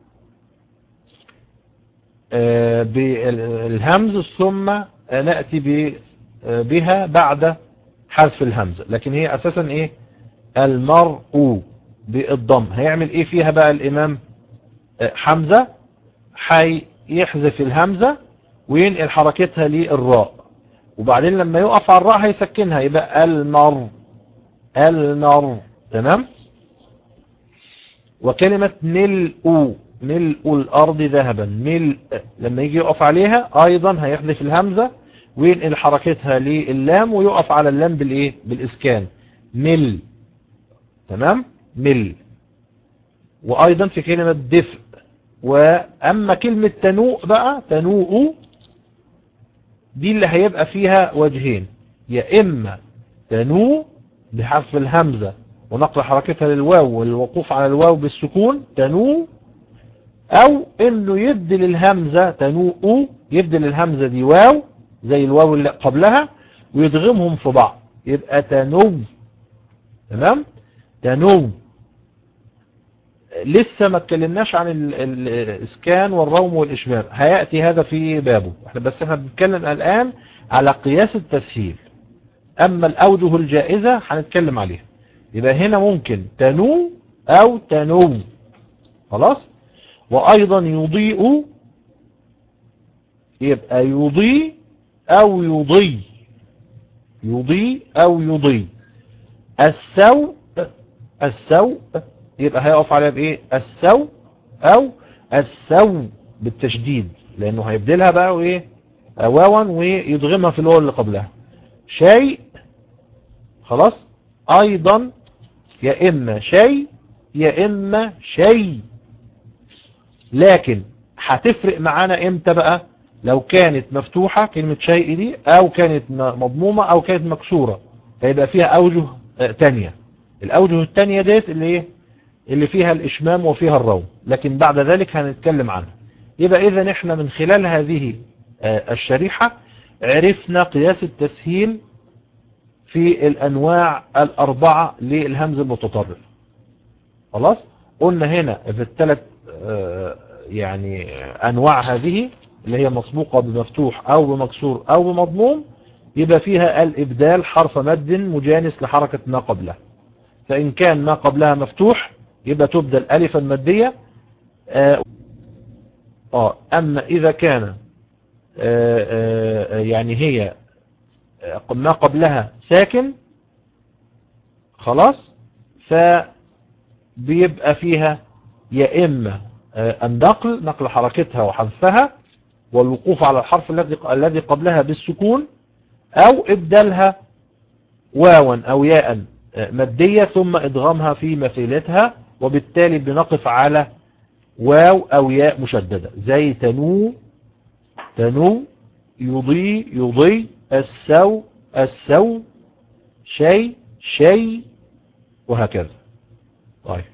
بالهمز ثم نأتي بها بعد حذف الهمزة، لكن هي اساسا ايه؟ المرء بالضم. هيعمل ايه فيها بقى الامام حمزة؟ هيحذف الهمزة وينقل حركتها للراء، وبعدين لما يقف على الراء هيسكنها، يبقى المر. المر. تمام. وكلمة ملء، ملء الأرض ذهبا، ملء، لما يجي يقف عليها أيضا هيحذف الهمزة وينقل حركتها لللام ويقف على اللام بالايه بالاسكان مل. تمام مل. وايضا في كلمة دفء. واما كلمة تنوء بقى تنوء دي اللي هيبقى فيها وجهين، يا اما تنوء بحذف الهمزة ونقل حركتها للواو والوقوف على الواو بالسكون تنوء، او انه يبدل الهمزة تنوء يبدل الهمزة دي واو زي الواو اللي قبلها ويدغمهم في بعض يبقى تنو. تمام تنو. لسه ما اتكلمناش عن الاسكان والروم والاشباب، هيأتي هذا في بابه، احنا بنتكلم الان على قياس التسهيل. اما الاوجه الجائزة هنتكلم عليها. يبقى هنا ممكن تنو او تنو. خلاص. وايضا يضيء يبقى يضيء او يضي. يضيء او يضي. السوء السوء يبقى هيقف عليها بايه السوء او السوء بالتشديد لانه هيبدلها بقى وايه واوا ويدغمها في الواو اللي قبلها. شيء. خلاص. ايضا يا اما شيء يا اما شيء. لكن هتفرق معانا امتى بقى لو كانت مفتوحة كلمة شيء دي او كانت مضمومة او كانت مكسورة هيبقى فيها اوجه تانية. الاوجه التانية ديت اللي فيها الاشمام وفيها الروم، لكن بعد ذلك هنتكلم عنها. يبقى اذا احنا من خلال هذه الشريحة عرفنا قياس التسهيل في الانواع الاربعة للهمز المتطرف. خلاص. قلنا هنا في الثلاث يعني انواع هذه اللي هي مسبوقة بمفتوح او بمكسور او بمضموم يبقى فيها الابدال حرف مد مجانس لحركة ما قبلها. فان كان ما قبلها مفتوح يبقى تبدل الفا مادية. اما اذا كان يعني هي ما قبلها ساكن خلاص فبيبقى فيها يا اما النقل نقل حركتها وحذفها والوقوف على الحرف الذي قبلها بالسكون او ابدالها واوا او ياء مادية ثم ادغامها في مثيلتها وبالتالي بنقف على واو او ياء مشددة زي تنو تنو يضي يضي السو السو شيء شيء وهكذا. طيب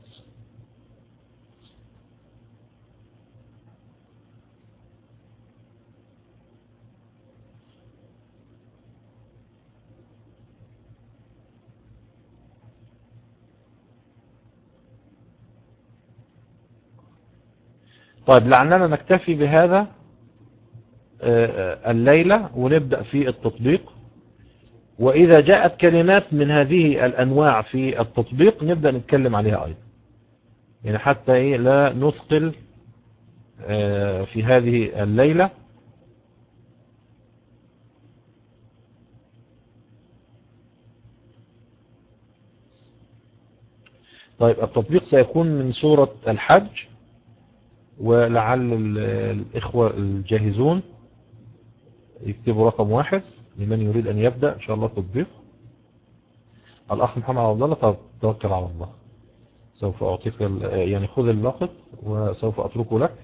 طيب لعلنا نكتفي بهذا الليلة ونبدأ في التطبيق. وإذا جاءت كلمات من هذه الأنواع في التطبيق نبدأ نتكلم عليها أيضا، يعني حتى لا نثقل في هذه الليلة. طيب التطبيق سيكون من سورة الحج، ولعل الإخوة الجاهزون يكتبوا رقم 1 لمن يريد أن يبدأ إن شاء الله تطبيق. الأخ محمد عبد الله. طب توكل على الله، سوف أعطيك يعني خذ اللقط وسوف أتركه لك.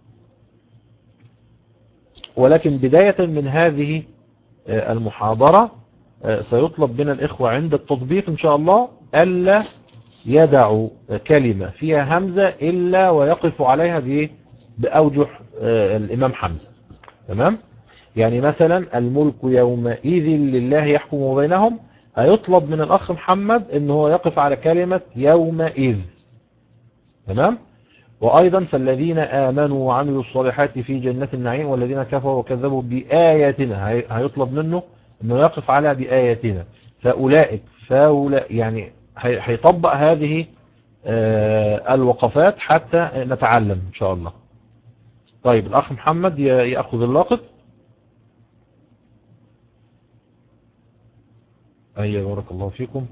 ولكن بداية من هذه المحاضرة سيطلب من الإخوة عند التطبيق إن شاء الله ألا يدعوا كلمة فيها همزة إلا ويقف عليها بأوجه الإمام حمزة. تمام. يعني مثلا الملك يومئذ لله يحكم بينهم هيطلب من الأخ محمد إن هو يقف على كلمة يومئذ. تمام. وأيضا فالذين آمنوا وعملوا الصالحات في جنة النعيم والذين كفروا وكذبوا بآياتنا هيطلب منه إنه يقف على بآياتنا. فأولئك يعني هيطبق هذه الوقفات حتى نتعلم إن شاء الله. طيب الأخ محمد يأخذ اللاقط. أيوة بارك الله فيكم.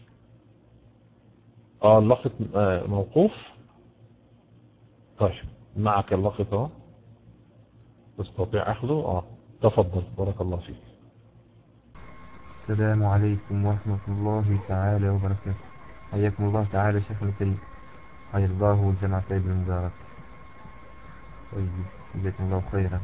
اللاقط موقوف. طيب معك اللقطة اهو، تستطيع أخذه. تفضل بارك الله فيك. السلام عليكم ورحمة الله تعالى وبركاته. حياكم الله تعالى شيخنا الكريم، حيا الله جمع طيب المبارك. طيب، جزاكم الله خيرا.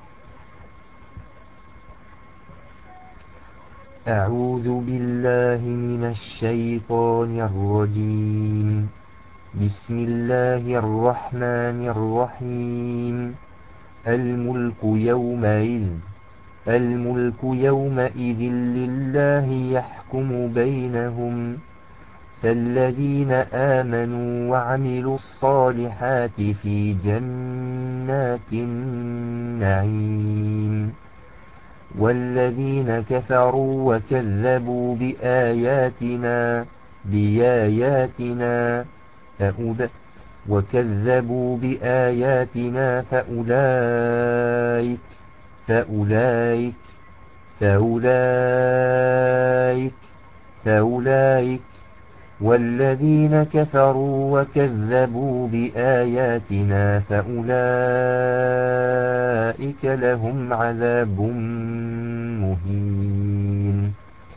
أعوذ بالله من الشيطان الرجيم. بسم الله الرحمن الرحيم. الملك يومئذ لله يحكم بينهم، فالذين آمنوا وعملوا الصالحات في جنات النعيم، والذين كفروا وكذبوا بآياتنا فأولئك فأولئك فأولئك والذين كفروا وكذبوا بآياتنا فأولئك لهم عذاب مهين.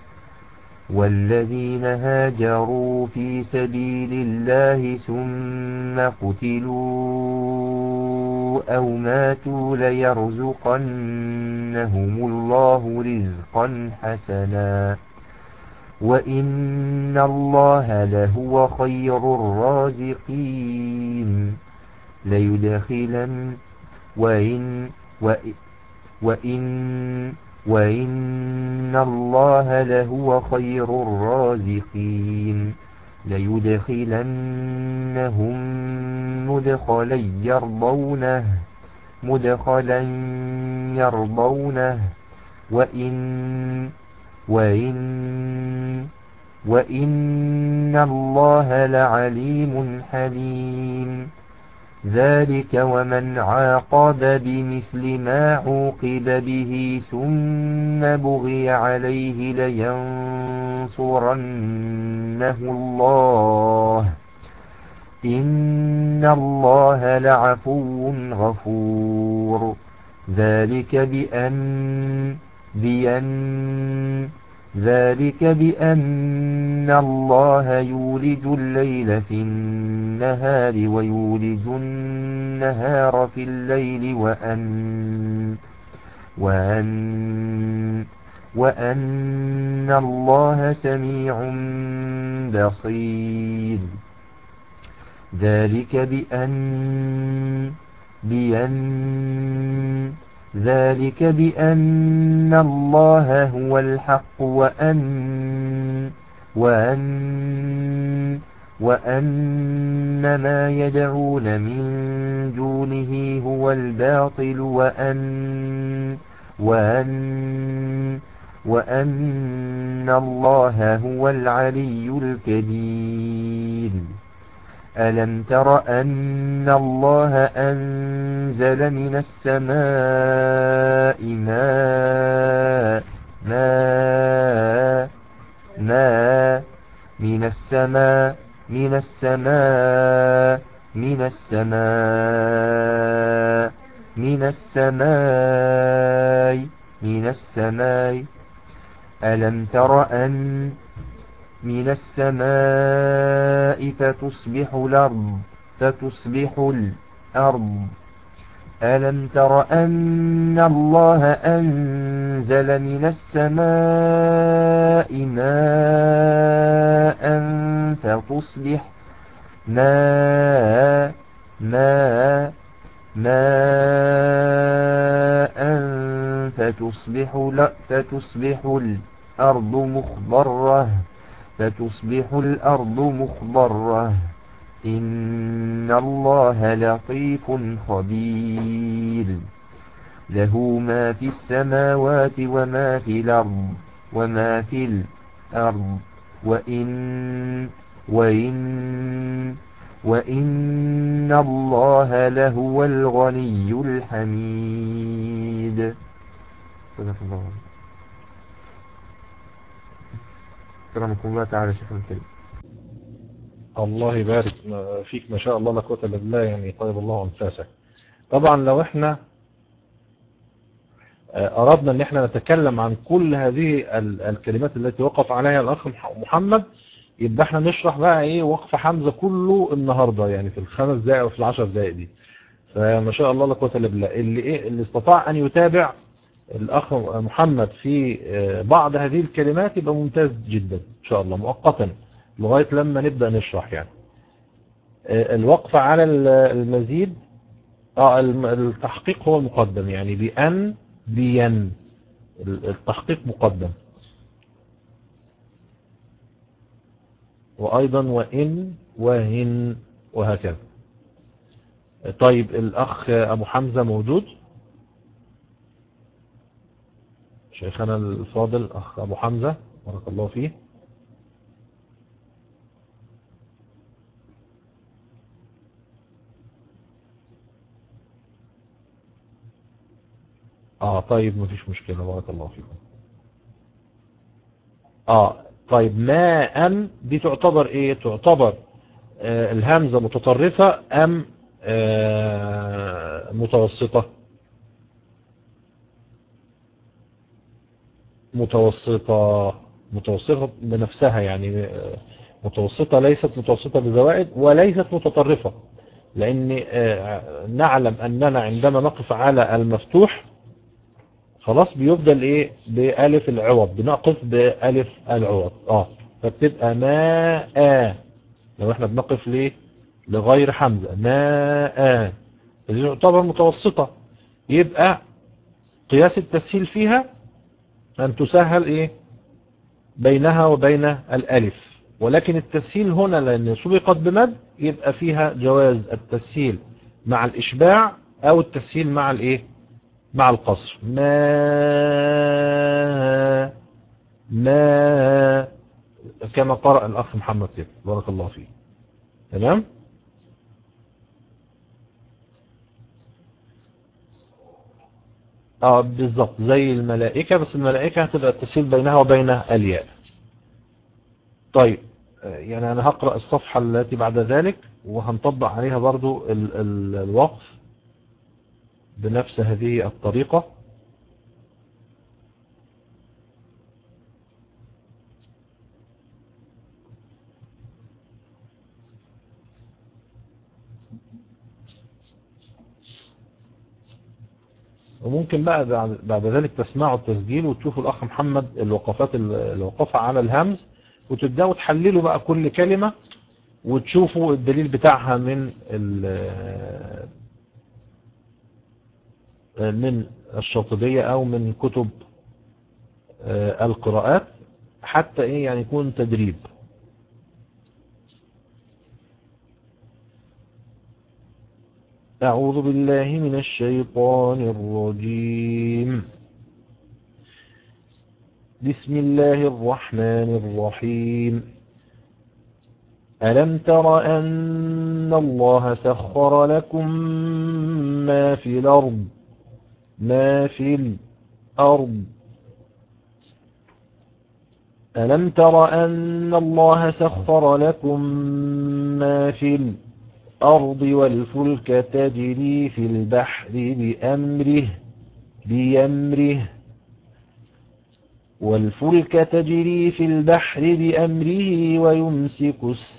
والذين هاجروا في سبيل الله ثم قتلوا أو ماتوا ليرزقنهم الله رزقا حسنا، وإن الله لهو خير الرازقين. ليدخلن وإن وإن وإن وإن الله لهو خير الرازقين. ليدخلنهم مدخلا يرضونه وإن الله لعليم حليم. ذلك ومن عاقب بمثل ما عوقب به ثم بغي عليه لينصرنه الله، إن الله لعفو غفور. ذلك بأن الله يولج الليل في النهار ويولج النهار في الليل وأن الله سميع بصير. ذلك بأن الله هو الحق وأن ما يدعون من دونه هو الباطل وأن الله هو العلي الكبير. ألم تر أن الله أنزل من السماء من السماء ألم تر أن من السماء ألم تر أن الله أنزل من السماء فتصبح الأرض مخضرة. إن الله لطيف خبير. له ما في السماوات وما في الأرض وإن الله لهو الغني الحميد. صدق الله. كرمكم الله تعالى شيخنا الكريم. الله يبارك فيك، ما شاء الله لا قوة إلا بالله، يعني طيب الله أنفاسك. طبعا لو احنا أردنا أن احنا نتكلم عن كل هذه الكلمات التي وقف عليها الأخ محمد، يبقى احنا نشرح بقى ايه وقف حمزة كله النهاردة، يعني في ال5 دقائق وفي ال10 دقائق دي. فما شاء الله لا قوة الا بالله. اللي استطاع أن يتابع الأخ محمد في بعض هذه الكلمات يبقى ممتاز جدا إن شاء الله، مؤقتا لغاية لما نبدأ نشرح. يعني الوقف على المزيد، التحقيق هو المقدم، يعني بأن بين، التحقيق مقدم. وأيضا وإن وهن وهكذا. طيب الأخ أبو حمزة موجود؟ شيخنا الفاضل أخ أبو حمزة بارك الله فيه. طيب مفيش مشكلة بارك الله فيكم. طيب ما أم دي تعتبر ايه؟ تعتبر الهمزة متطرفة أم متوسطة؟ متوسطة بنفسها، يعني متوسطة، ليست متوسطة بزوائد وليست متطرفة، لأن نعلم أننا عندما نقف على المفتوح خلاص بيفضل ايه؟ بألف العوض، بنقف بألف العوض. فبتبقى ماء لو احنا بنقف ليه لغير حمزة، ماء اللي يعتبر متوسطة. يبقى قياس التسهيل فيها أن تسهل ايه بينها وبين الألف، ولكن التسهيل هنا لأن سبقت بمد يبقى فيها جواز التسهيل مع الإشباع أو التسهيل مع الايه مع القصر. ما كما قرأ الأخ محمد كده بارك الله فيه. تمام. بالظبط زي الملائكة، بس الملائكة هتبقى التسهيل بينها وبين الياء. طيب يعني أنا هقرأ الصفحة التي بعد ذلك وهنطبق عليها برضو الوقف بنفس هذه الطريقة. وممكن بقى بعد ذلك تسمعوا التسجيل وتشوفوا الأخ محمد الوقفات اللي وقفها على الهمز، وتبدأوا تحللوا بقى كل كلمة وتشوفوا الدليل بتاعها من الشاطبية أو من كتب القراءات، حتى إيه يعني يكون تدريب. أعوذ بالله من الشيطان الرجيم. بسم الله الرحمن الرحيم. ألم تر أن الله سخر لكم ما في الأرض ألم تر أن الله سخر لكم ما في الأرض والفلك تجري في البحر بأمره ويمسك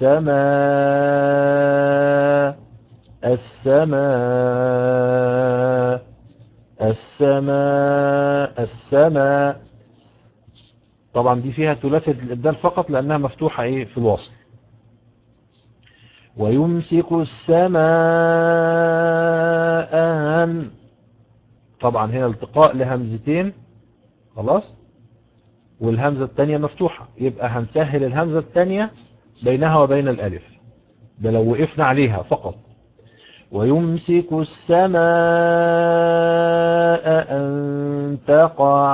السماء. طبعا دي فيها ثلاثي الإبدال فقط لأنها مفتوحة ايه في الوصل. ويمسك السماء طبعا هنا التقاء لهمزتين خلاص، والهمزة الثانية مفتوحة، يبقى هنسهل الهمزة الثانية بينها وبين الألف، ده لو وقفنا عليها فقط. ويمسك السماء أن تقع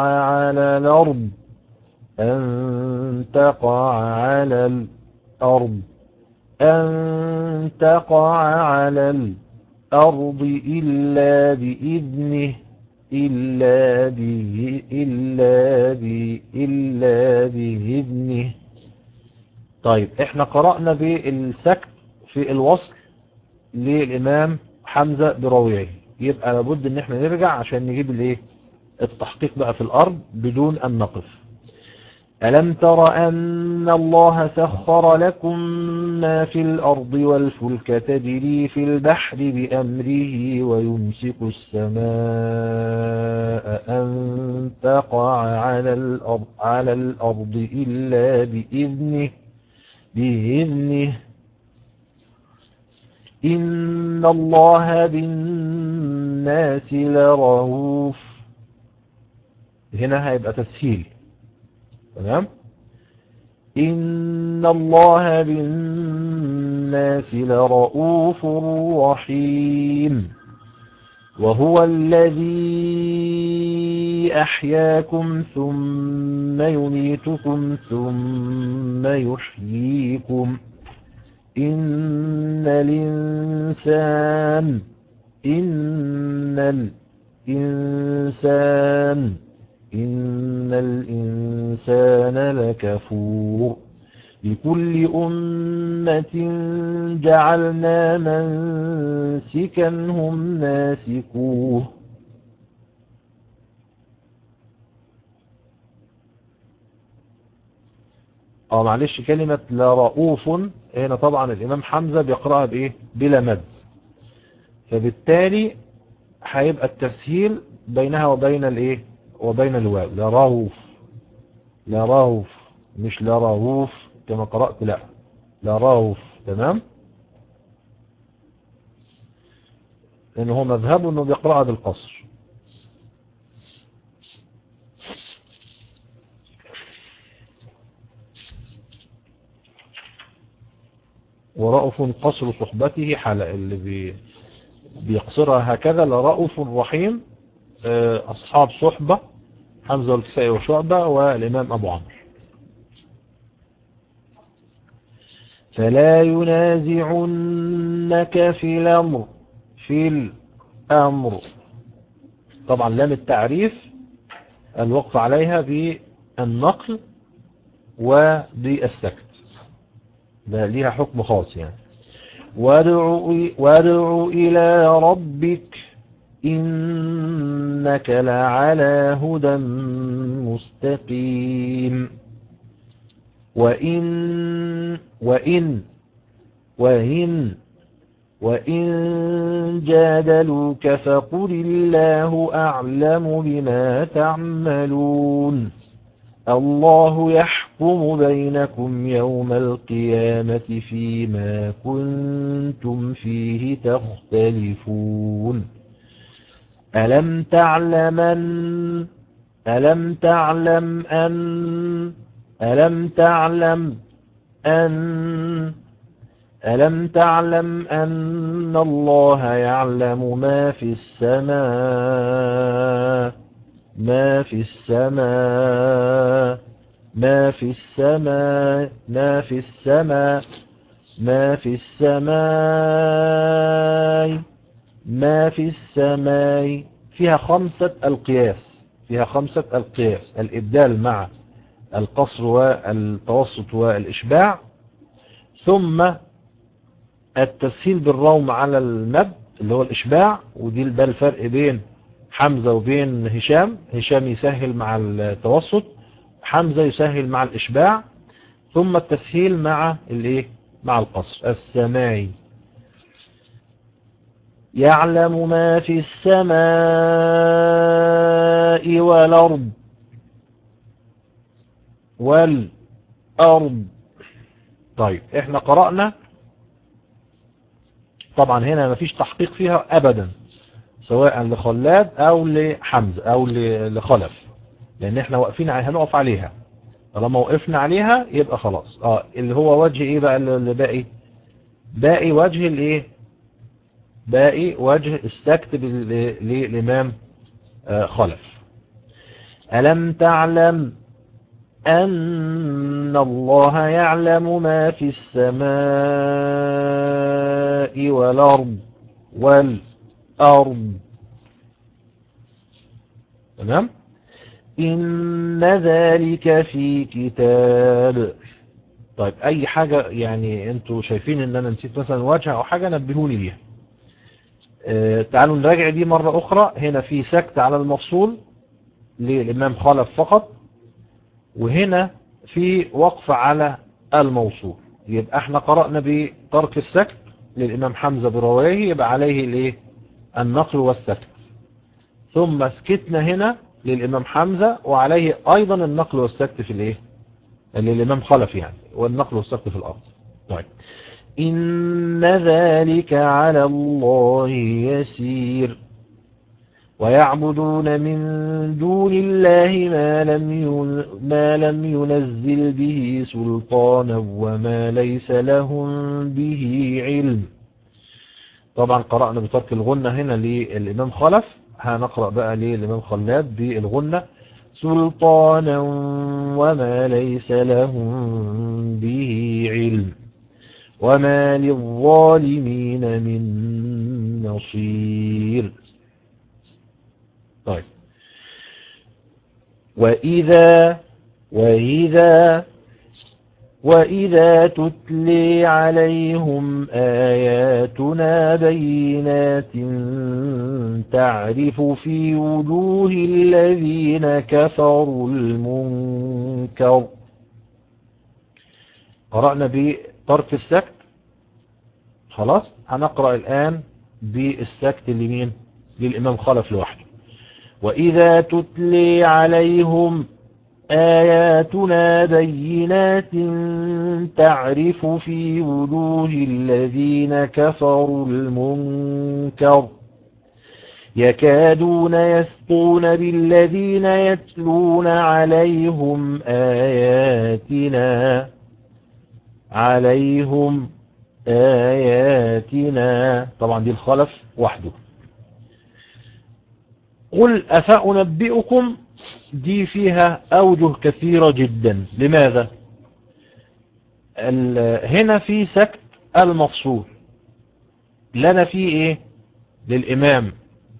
على الأرض إلا بإذنه. طيب احنا قرأنا بالسكت في الوصل للإمام حمزة براويه، يبقى لابد ان احنا نرجع عشان نجيب الايه التحقيق بقى في الارض بدون ان نقف. ألم تر أن الله سخر لكم ما في الأرض والفلك تجري في البحر بأمره ويمسك السماء أن تقع على الأرض إلا بإذنه إن الله بالناس لرؤوف. هنا هيبقى تسهيل، تمام. إن الله بالناس لرؤوف رحيم. وهو الذي أحياكم ثم يميتكم ثم يحييكم إن الإنسان لكفور. لكل أمة جعلنا منسكا هم ناسكوه. معلش كلمة لرؤوف هنا طبعا الإمام حمزة بيقرأها بإيه بلا مد، فبالتالي هيبقى التسهيل بينها وبين الإيه وبين الواو. لرؤوف مش لرؤوف كما قرأت، لا لرؤوف، تمام. لأنه هو مذهبه أنه بيقرأها بالقصر. ورؤوف قصر صحبته حلق، اللي بيقصرها هكذا لرؤوف رحيم أصحاب صحبة حمزة والكسائي وشعبة والإمام أبو عمرو. فلا ينازعنك في الأمر. طبعا لام التعريف الوقف عليها بالنقل وبالسكت، ده ليها حكم خاص يعني. وادع إلى ربك إنك لعلى هدى مستقيم. وإن جادلوك فقل الله أعلم بما تعملون. الله يحكم بينكم يوم القيامة فيما كنتم فيه تختلفون. ألم تعلم أن الله يعلم ما في السماء فيها خمسة القياس، الإبدال مع القصر والتوسط والإشباع، ثم التسهيل بالروم على المد اللي هو الإشباع، ودي ده الفرق بين حمزة وبين هشام يسهل مع التوسط، حمزة يسهل مع الإشباع، ثم التسهيل مع مع القصر. السماء يعلم ما في السماء والأرض. طيب احنا قرأنا طبعا هنا مفيش تحقيق فيها أبدا، سواء لخلاد أو لحمزة أو لخلف، لأن احنا واقفين هنقف عليها. طالما وقفنا عليها يبقى خلاص. اللي هو وجه ايه بقى اللي باقي وجه باقي وجه السكت للإمام خلف. ألم تعلم أن الله يعلم ما في السماء والأرض. تمام. إن ذلك في كتاب. طيب أي حاجة يعني أنتوا شايفين إن أنا نسيت مثلا وجه أو حاجة نبهوني بيها. تعالوا نراجع دي مرة أخرى. هنا في سكت على المفصول للإمام خلف فقط، وهنا في وقف على الموصول. يبقى احنا قرأنا بترك السكت للإمام حمزة بروايه، يبقى عليه الايه؟ النقل والسكت. ثم سكتنا هنا للإمام حمزة وعليه أيضا النقل والسكت في الايه؟ للإمام خلف يعني، والنقل والسكت في الأرض. طيب، إن ذلك على الله يسير. ويعبدون من دون الله ما لم ينزل به سلطانا وما ليس لهم به علم. طبعا قرأنا بترك الغنة هنا للإمام خلف، هنقرأ بقى للإمام خلاد بالغنة: سلطانا وما ليس لهم به علم وما للظالمين من نصير. طيب، وإذا تتلي عليهم آياتنا بينات تعرف في وجوه الذين كفروا المنكر. قرأنا بترك السكت، خلاص هنقرأ الآن بالسكت لمين؟ للإمام خلف لوحده. وإذا تتلي عليهم آياتنا بينات تعرف في وجوه الذين كفروا المنكر يكادون يسطون بالذين يتلون عليهم آياتنا. طبعا دي الخلف وحده. قل أفأنبئكم، دي فيها أوجه كثيرة جدا. لماذا؟ هنا في سكت المفصول، لنا فيه ايه؟ للإمام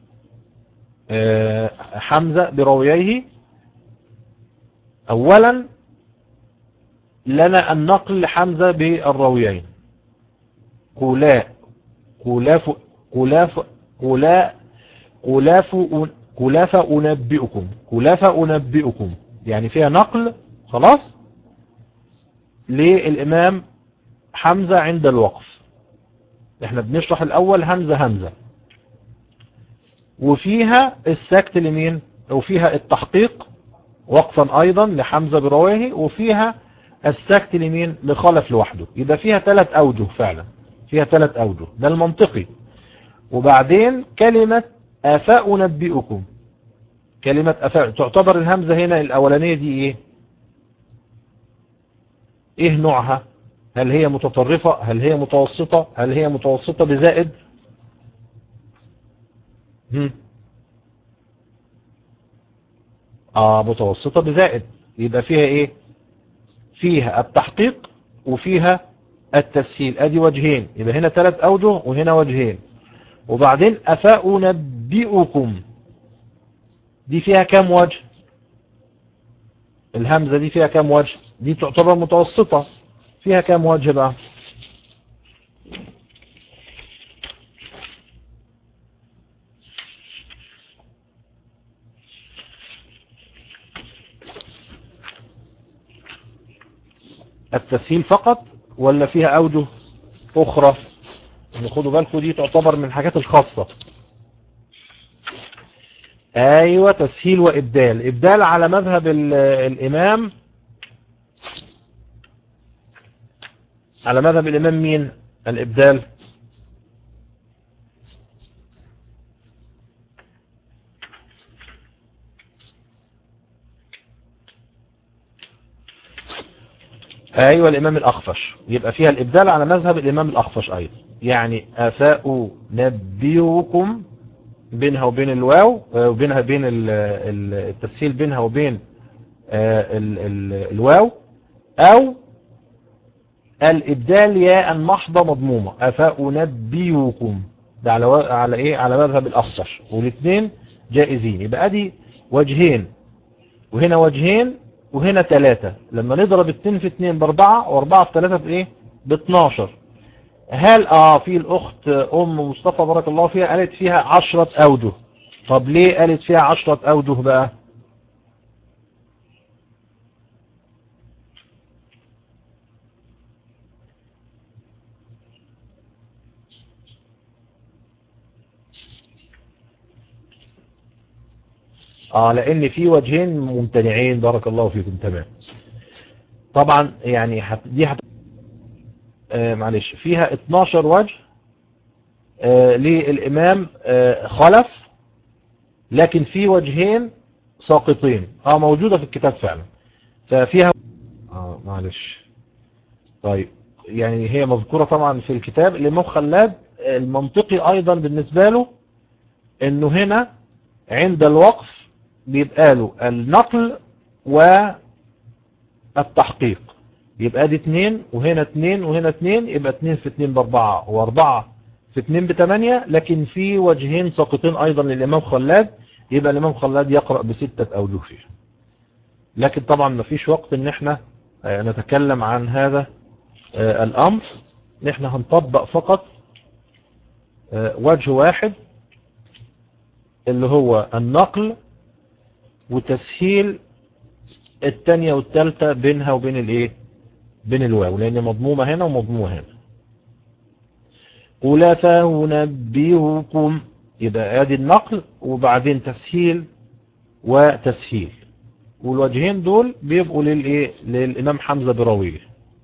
حمزة بروييه. أولا لنا النقل لحمزة بالرويين: كلاف أنبئكم، يعني فيها نقل خلاص للإمام حمزة عند الوقف. احنا بنشرح الأول همزة، وفيها السكت لمين؟ وفيها التحقيق وقفا أيضا لحمزة برواه، وفيها السكت لمين؟ لخلف لوحده. يبقى فيها 3 أوجه فعلا، فيها 3 أوجه، ده المنطقي. وبعدين كلمة أفأنبئكم، كلمة أفاء تعتبر الهمزة هنا الأولانية دي إيه نوعها؟ هل هي متطرفة؟ هل هي متوسطة؟ هل هي متوسطة بزائد؟ متوسطة بزائد. يبقى فيها إيه؟ فيها التحقيق وفيها التسهيل. أدي وجهين، يبقى هنا 3 أوجه وهنا وجهين. وبعدين أفأنبئكم، دي فيها كام وجه؟ الهمزة دي فيها كام وجه؟ دي تعتبر متوسطة، فيها كام وجه بقى؟ التسهيل فقط ولا فيها أوجه أخرى؟ خدوا بالكم دي تعتبر من الحاجات الخاصة. ايوه، تسهيل وابدال. ابدال على مذهب الامام، على مذهب الامام مين الابدال؟ ايوه الامام الاخفش. يبقى فيها الابدال على مذهب الامام الاخفش ايضا. يعني أفأنبئكم بينها وبين الواو، وبينها بين التسهيل بينها وبين الواو، او الابدال ياء محضة مضمومة. أفأنبئكم ده على ايه؟ على مذهب الاخفش، والاثنين جائزين. يبقى ادي وجهين، وهنا وجهين، وهنا 3. لما نضرب 2 في 2 ب4، و4 في 3 بايه؟ ب12. هل في الأخت أم مصطفى بارك الله فيها قالت فيها 10 أوجه. طب ليه قالت فيها 10 أوجه بقى؟ لأن في وجهين ممتنعين بارك الله فيكم. تمام. طبعا يعني معلش فيها 12 وجه للإمام خلف، لكن في وجهين ساقطين موجودة في الكتاب فعلا. ففيها معلش. طيب يعني هي مذكورة طبعا في الكتاب. الإمام خلاد المنطقي أيضا بالنسبة له أنه هنا عند الوقف بيبقى له النقل والتحقيق، يبقى دي 2 وهنا 2 وهنا 2، يبقى 2 في 2 ب4 و4 في 2 ب8. لكن في وجهين ساقطين أيضا للإمام خلاد، يبقى الإمام خلاد يقرأ ب6 أوجه فيها. لكن طبعا ما فيش وقت ان احنا نتكلم عن هذا الأمر. نحن هنطبق فقط وجه واحد اللي هو النقل وتسهيل الثانية والثالثة بينها وبين الايه، بين الواو، لان مضمومة هنا ومضمومة هنا. قل فأنبئكم، يبقى ادي النقل وبعدين تسهيل وتسهيل، والوجهين دول بيبقوا للايه، للإمام حمزة براويه.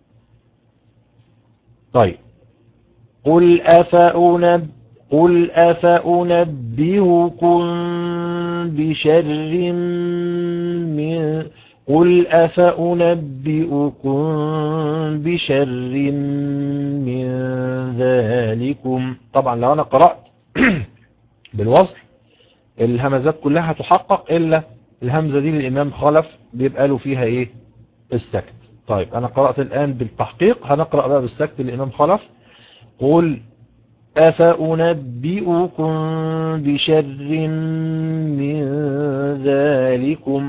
طيب قل أفأنبئكم بشر من من ذلكم. طبعا لو أنا قرأت بالوصل الهمزات كلها تحقق إلا الهمزة دي للإمام خلف بيبقى له فيها إيه، السكت. طيب أنا قرأت الآن بالتحقيق، هنقرأ بقى بالسكت للإمام خلف. قل أفأنبئكم بشر من ذلكم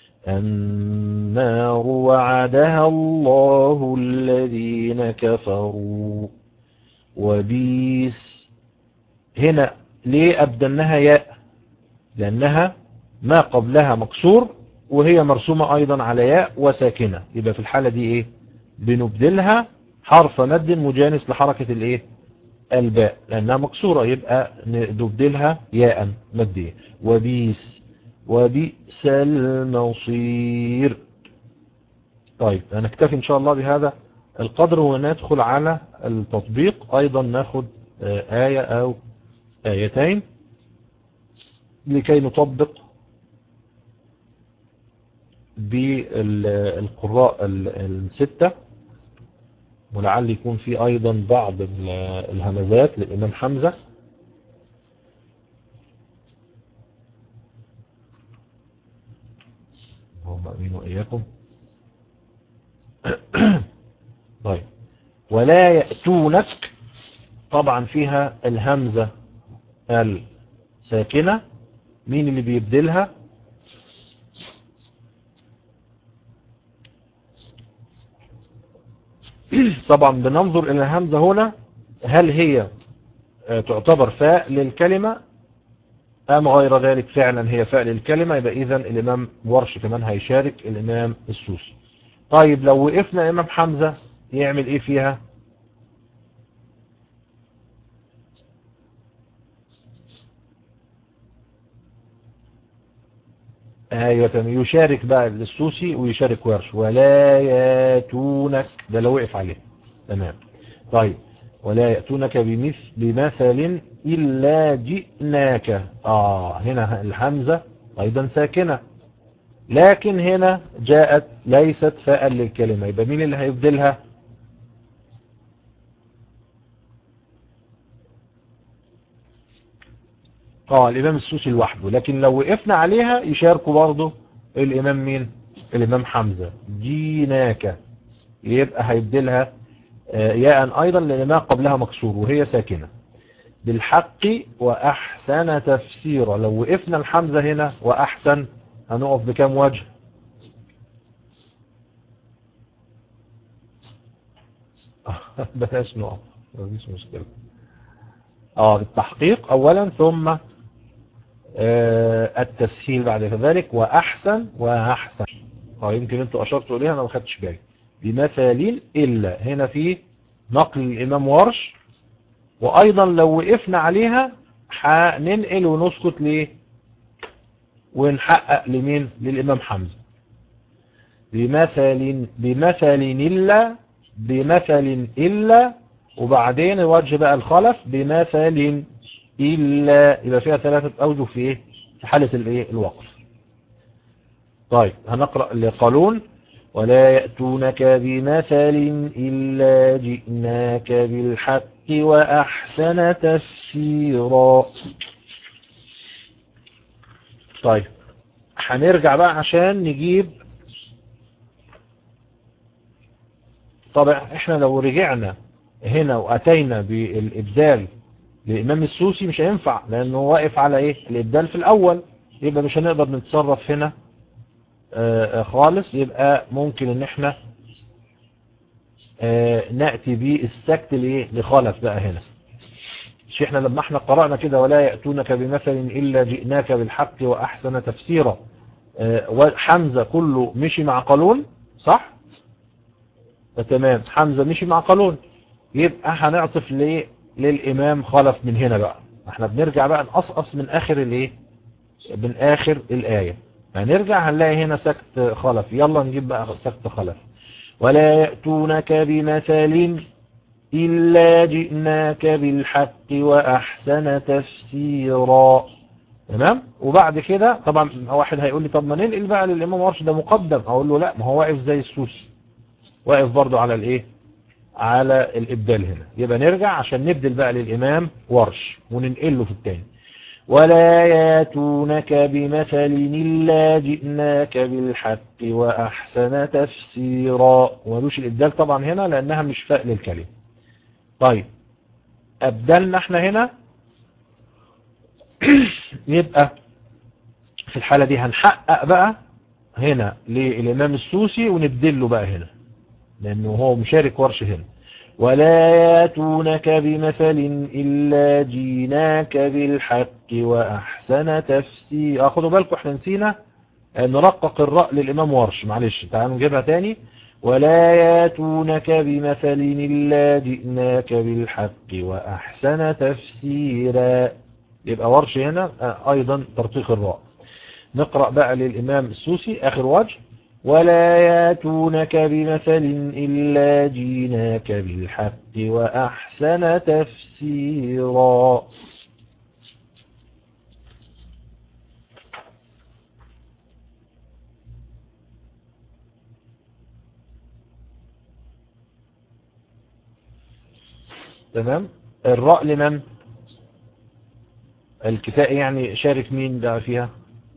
النار وعدها الله الذين كفروا وبئس. هنا ليه أبدلناها ياء؟ لأنها ما قبلها مكسور وهي مرسومة أيضا على ياء وساكنة، يبقى في الحالة دي إيه، بنبدلها حرف مد مجانس لحركة الإيه، الباء، لأنها مكسورة، يبقى نبدلها ياء مدية. وبئس المصير. طيب هنكتفي إن شاء الله بهذا القدر وندخل على التطبيق. أيضا ناخد آية أو آيتين لكي نطبق بالقراء الستة، ولعل يكون في أيضا بعض الهمزات للإمام حمزة. اللهم أمين وإياكم. طيب ولا يأتونك، طبعا فيها الهمزة الساكنة، مين اللي بيبدلها؟ طبعا بننظر إلى الهمزة هنا، هل هي تعتبر فاء للكلمة أم غير ذلك؟ فعلا هي فاء للكلمة، يبقى إذن الإمام ورش كمان هيشارك الإمام السوسي. طيب لو وقفنا إمام حمزة يعمل إيه فيها؟ أيوة يشارك بقى للسوسي ويشارك ورش. ولا ياتونك، ده لو وقف عليه. تمام. طيب ولا يأتونك بمثل إلا جئناك. هنا الحمزة أيضا ساكنة، لكن هنا جاءت ليست فاء للكلمة، يبقى مين اللي هيبدلها؟ الإمام السوسي لوحده، لكن لو وقفنا عليها يشاركوا برضه الإمام مين؟ الإمام حمزة. جيناك، يبقى هيبدلها ياء أيضا لأن ما قبلها مكسور وهي ساكنة. بالحق وأحسن تفسيرا، لو وقفنا الحمزة هنا وأحسن هنقف بكم وجه؟ بلاش نقف، مفيش مشكلة. التحقيق اولا ثم التسهيل بعد ذلك. واحسن واحسن يمكن انتوا اشرتوا اليها انا ما خدتش بالي. بمثالين الا هنا في نقل الامام ورش، وايضا لو وقفنا عليها هننقل ونسكت ليه ونحقق لمين؟ للامام حمزة. بمثل الا وبعدين الوجه بقى الخلف بمثل إلا، يبقى فيها 3 أوجه في إيه؟ في حالة الإيه؟ الوقف. طيب هنقرأ لقالون: ولا يأتونك بمثل إلا جئناك بالحق وأحسن تفسيرا. طيب هنرجع بقى عشان نجيب. طبعا احنا لو رجعنا هنا وأتينا بالإبدال للإمام السوسي مش هينفع، لأنه واقف على إيه؟ الإبدال في الأول، يبقى مش هنقدر نتصرف هنا خالص. يبقى ممكن إن احنا نأتي بالسكت لخلف بقى هنا. مش احنا لما احنا قرأنا كده ولا يأتونك بمثل إلا جئناك بالحق وأحسن تفسيرا، حمزة كله مشي مع قالون صح؟ تمام، حمزة مشي مع قالون، يبقى هنعطف للإمام خلف من هنا بقى. احنا بنرجع بقى نقصقص من آخر من آخر الآية. هنرجع هنلاقي هنا سكت خلف. يلا نجيب بقى سكت خلف. ولا يأتونك بمثل إلا جئناك بالحق وأحسن تفسيرا. تمام. وبعد كده طبعا واحد هيقول لي طب ما ننقل بقى للإمام ورش ده مقدم. أقول له لا، ما هو واقف زي السوسي، واقف برضو على على الإبدال هنا. يبقى نرجع عشان نبدل بقى للإمام ورش وننقله في التاني. ولا ياتونك بمثل إلا جئناك بالحق وأحسن تفسيرا. ومالوش الإبدال طبعا هنا لأنها مش فاء للكلمة. طيب أبدلنا احنا هنا يبقى في الحالة دي هنحقق بقى هنا للإمام السوسي ونبدله بقى هنا لأنه هو مشارك ورش هنا. ولا ياتونك بمثل إلا جيناك بالحق وأحسن تفسير. خدوا بالكم احنا نسينا نرقق الراء للإمام ورش، معلش تعالوا نجيبها تاني. ولا ياتونك بمثل إلا جئناك بالحق وأحسن تفسيرا. يبقى ورش هنا أيضا ترقيق الراء. نقرأ بقى للإمام السوسي آخر وجه. ولا ياتونك بمثل إلا جيناك بالحق وأحسن تفسيرا. تمام. الراء لمن؟ الكسائي يعني شارك مين بقى فيها؟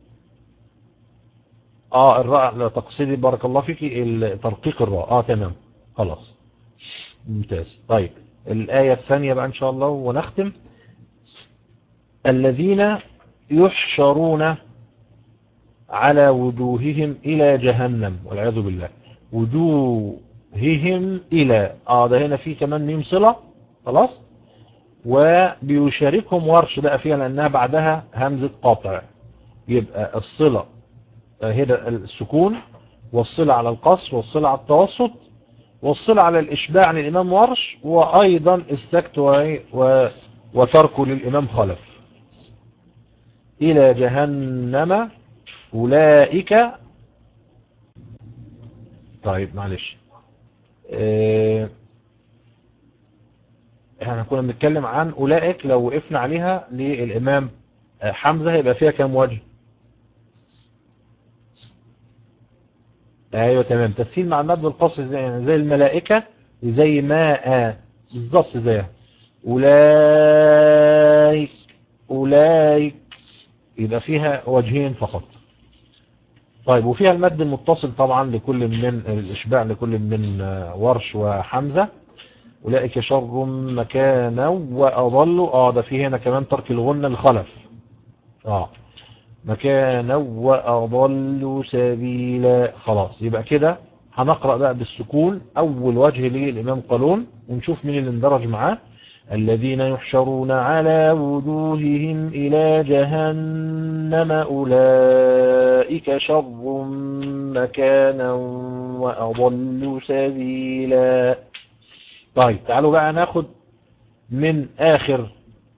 الراء لا تقصدي بارك الله فيك ترقيق الراء. تمام خلاص ممتاز. طيب الآية الثانية بقى إن شاء الله ونختم. الذين يحشرون على وجوههم إلى جهنم والعياذ بالله. وجوههم إلى ده هنا في كمان ميم صلة خلاص. وبيشاركهم ورش بقى فيها لأنها بعدها همزة قاطع. يبقى الصلة هنا السكون، والصلة على القصر، والصلة على التوسط، والصلة على الإشباع للإمام ورش، وأيضا السكت وتركه للإمام خلف. إلى جهنم أولئك. طيب معلش احنا كنا بنتكلم عن أولئك لو وقفنا عليها للإمام حمزة هيبقى فيها كام وجه؟ ايوه تمام. تسهيل مع المد والقصر زي الملائكة زي ما بالظبط زيها. أولئك يبقى فيها وجهين فقط. طيب وفيها المد المتصل طبعا لكل من الإشباع لكل من ورش وحمزة. أولئك شر مكانا وأضل. ده فيه هنا كمان ترك الغنة الخلف. مكانا وأضل سبيلا. خلاص يبقى كده هنقرأ بقى بالسكون أول وجه للإمام قالون ونشوف مين اللي اندرج معاه. الذين يحشرون على وجوههم إلى جهنم أولئك شر مكانا وأضل سبيلا. طيب تعالوا بقى ناخد من آخر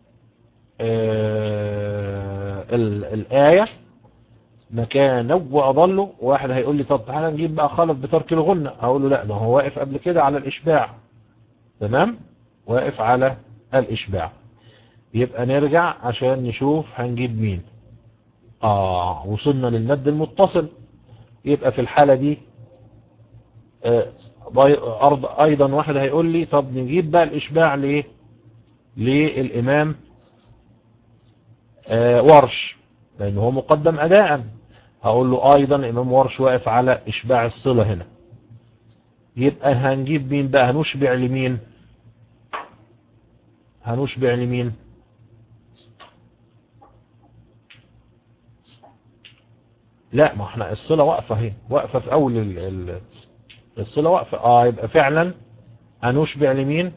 الآية مكانا وأضل. واحد هيقول لي طب تعالى نجيب بقى خلف بترك الغنة، هقول له لا، ما هو واقف قبل كده على الإشباع. تمام، واقف على الإشباع. يبقى نرجع عشان نشوف هنجيب مين. وصلنا للمد المتصل. يبقى في الحالة دي أيضا واحد هيقول لي طب نجيب بقى الإشباع ليه للإمام ورش، لأنه هو مقدم أداء. هقول له أيضا الإمام ورش واقف على إشباع الصلة هنا. يبقى هنجيب مين بقى؟ هنشبع لمين؟ لا، ما احنا الصلة واقفة اهي، واقفة في أول الصلة واقفة. يبقى فعلا هنشبع لمين؟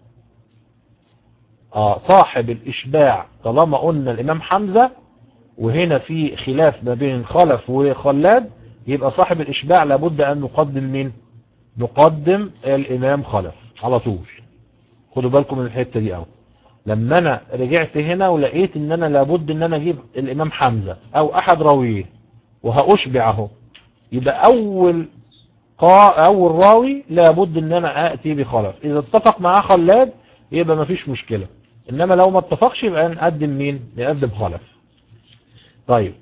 صاحب الإشباع. طالما قلنا الإمام حمزة وهنا في خلاف ما بين خلف وخلاد، يبقى صاحب الإشباع لابد أن نقدم مين؟ نقدم الإمام خلف على طول. خدوا بالكم من الحتة دي أول. لما أنا رجعت هنا ولقيت إن أنا لابد إن أنا أجيب الإمام حمزة أو أحد راويه وهأشبعه، يبقى أول راوي لابد إن أنا أأتي بخلف. إذا اتفق معاه خلاد يبقى مفيش مشكلة، إنما لو ما اتفقش يبقى نقدم مين؟ نقدم خلف. طيب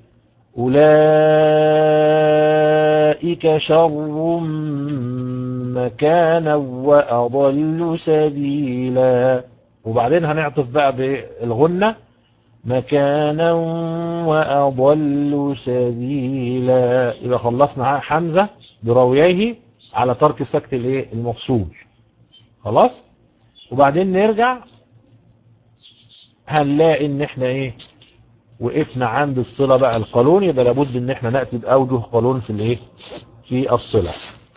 أولئك شر مكانا وأضل سبيلا. وبعدين هنعطف بقى بالغنة مكانا وأضل سبيلا. يبقى خلصنا حمزة براويه على ترك السكت المفصول. خلاص. وبعدين نرجع هنلاقي ان احنا وقفنا عند الصلة بقى القانون. يبقى لابد ان احنا نأتي بأوجه قانون في الصلة.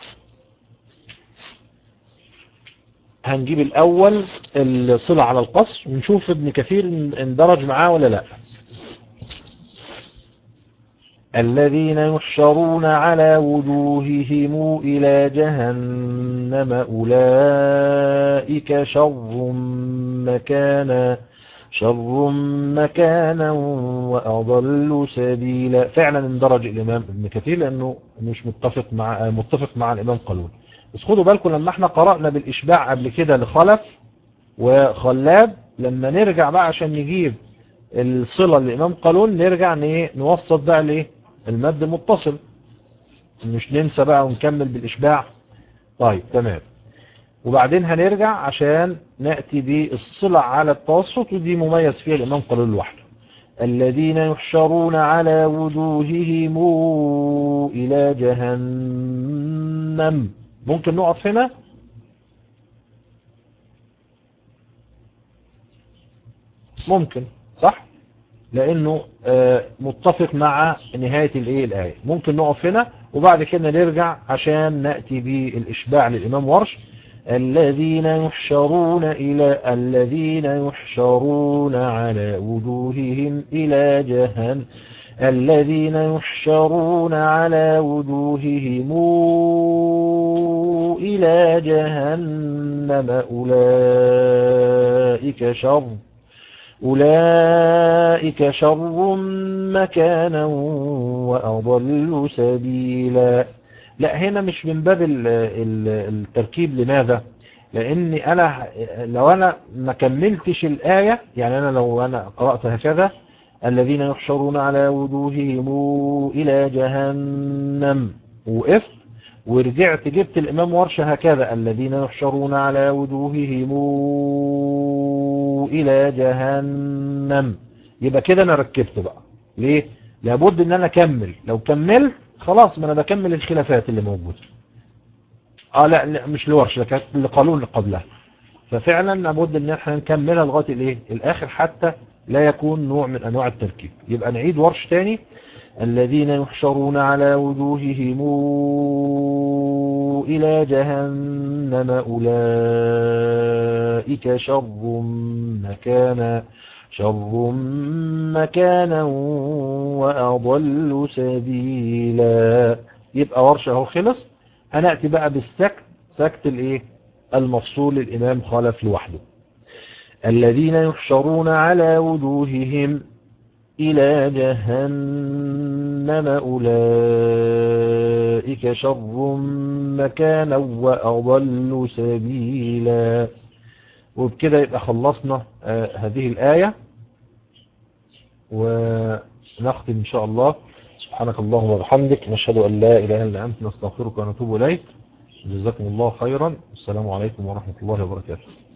هنجيب الاول الصلة على القصر ونشوف ابن كثير اندرج معاه ولا لا. الذين يحشرون على وجوههم إلى جهنم أولئك شر مكانا وأضل سبيلا. فعلا اندرج الإمام ابن كثير لأنه مش متفق مع الإمام قالون. بس خدوا بالكم لما احنا قرأنا بالإشباع قبل كده لخلف وخلاب، لما نرجع بقى عشان نجيب الصلة للإمام قالون نرجع نوسط بقى المد المتصل، مش ننسى بقى ونكمل بالإشباع. طيب تمام. وبعدين هنرجع عشان نأتي بالصلة على التوسط، ودي مميز فيها الإمام قالون لوحده. الذين يحشرون على وجوههم إلى جهنم. ممكن نقف هنا؟ ممكن، صح؟ لأنه متفق مع نهاية الآية. ممكن نقف هنا وبعد كده نرجع عشان نأتي بالإشباع للإمام ورش. الذين يحشرون على وجوههم إلى جهنم. الذين يحشرون على وجوههم إلى جهنم أولئك شر مكانا وأضل سبيلا. لا، هنا مش من باب التركيب. لماذا؟ لأني أنا لو أنا ما كملتش الآية، يعني لو أنا قرأت هكذا الذين يحشرون على وجوههم إلى جهنم وقفت ورجعت جبت الإمام ورشة هكذا الذين يحشرون على وجوههم إلى جهنم، يبقى كده أنا ركبت بقى. ليه؟ لابد أن أنا أكمل. لو كملت خلاص ما أنا بكمل الخلافات اللي موجودة. لا مش لورشة، كانت لقانون اللي قبلها. ففعلا لابد أن احنا نكملها لغاية الآخر حتى لا يكون نوع من أنواع التركيب. يبقى نعيد ورش تاني. الذين يحشرون على وجوههم إلى جهنم أولئك شر مكانا وأضل سبيلا. يبقى ورش اهو خلص. هنأتي بقى بالسكت، سكت الايه المفصول، الإمام خلف لوحده. الذين يحشرون على وجوههم إلى جهنم أولئك شر مكانا وأضل سبيلا. وبكده يبقى خلصنا هذه الآية، ونختم إن شاء الله. سبحانك اللهم وبحمدك، نشهد أن لا إله إلا أنت، نستغفرك ونتوب إليك. جزاكم الله خيرا. السلام عليكم ورحمة الله وبركاته.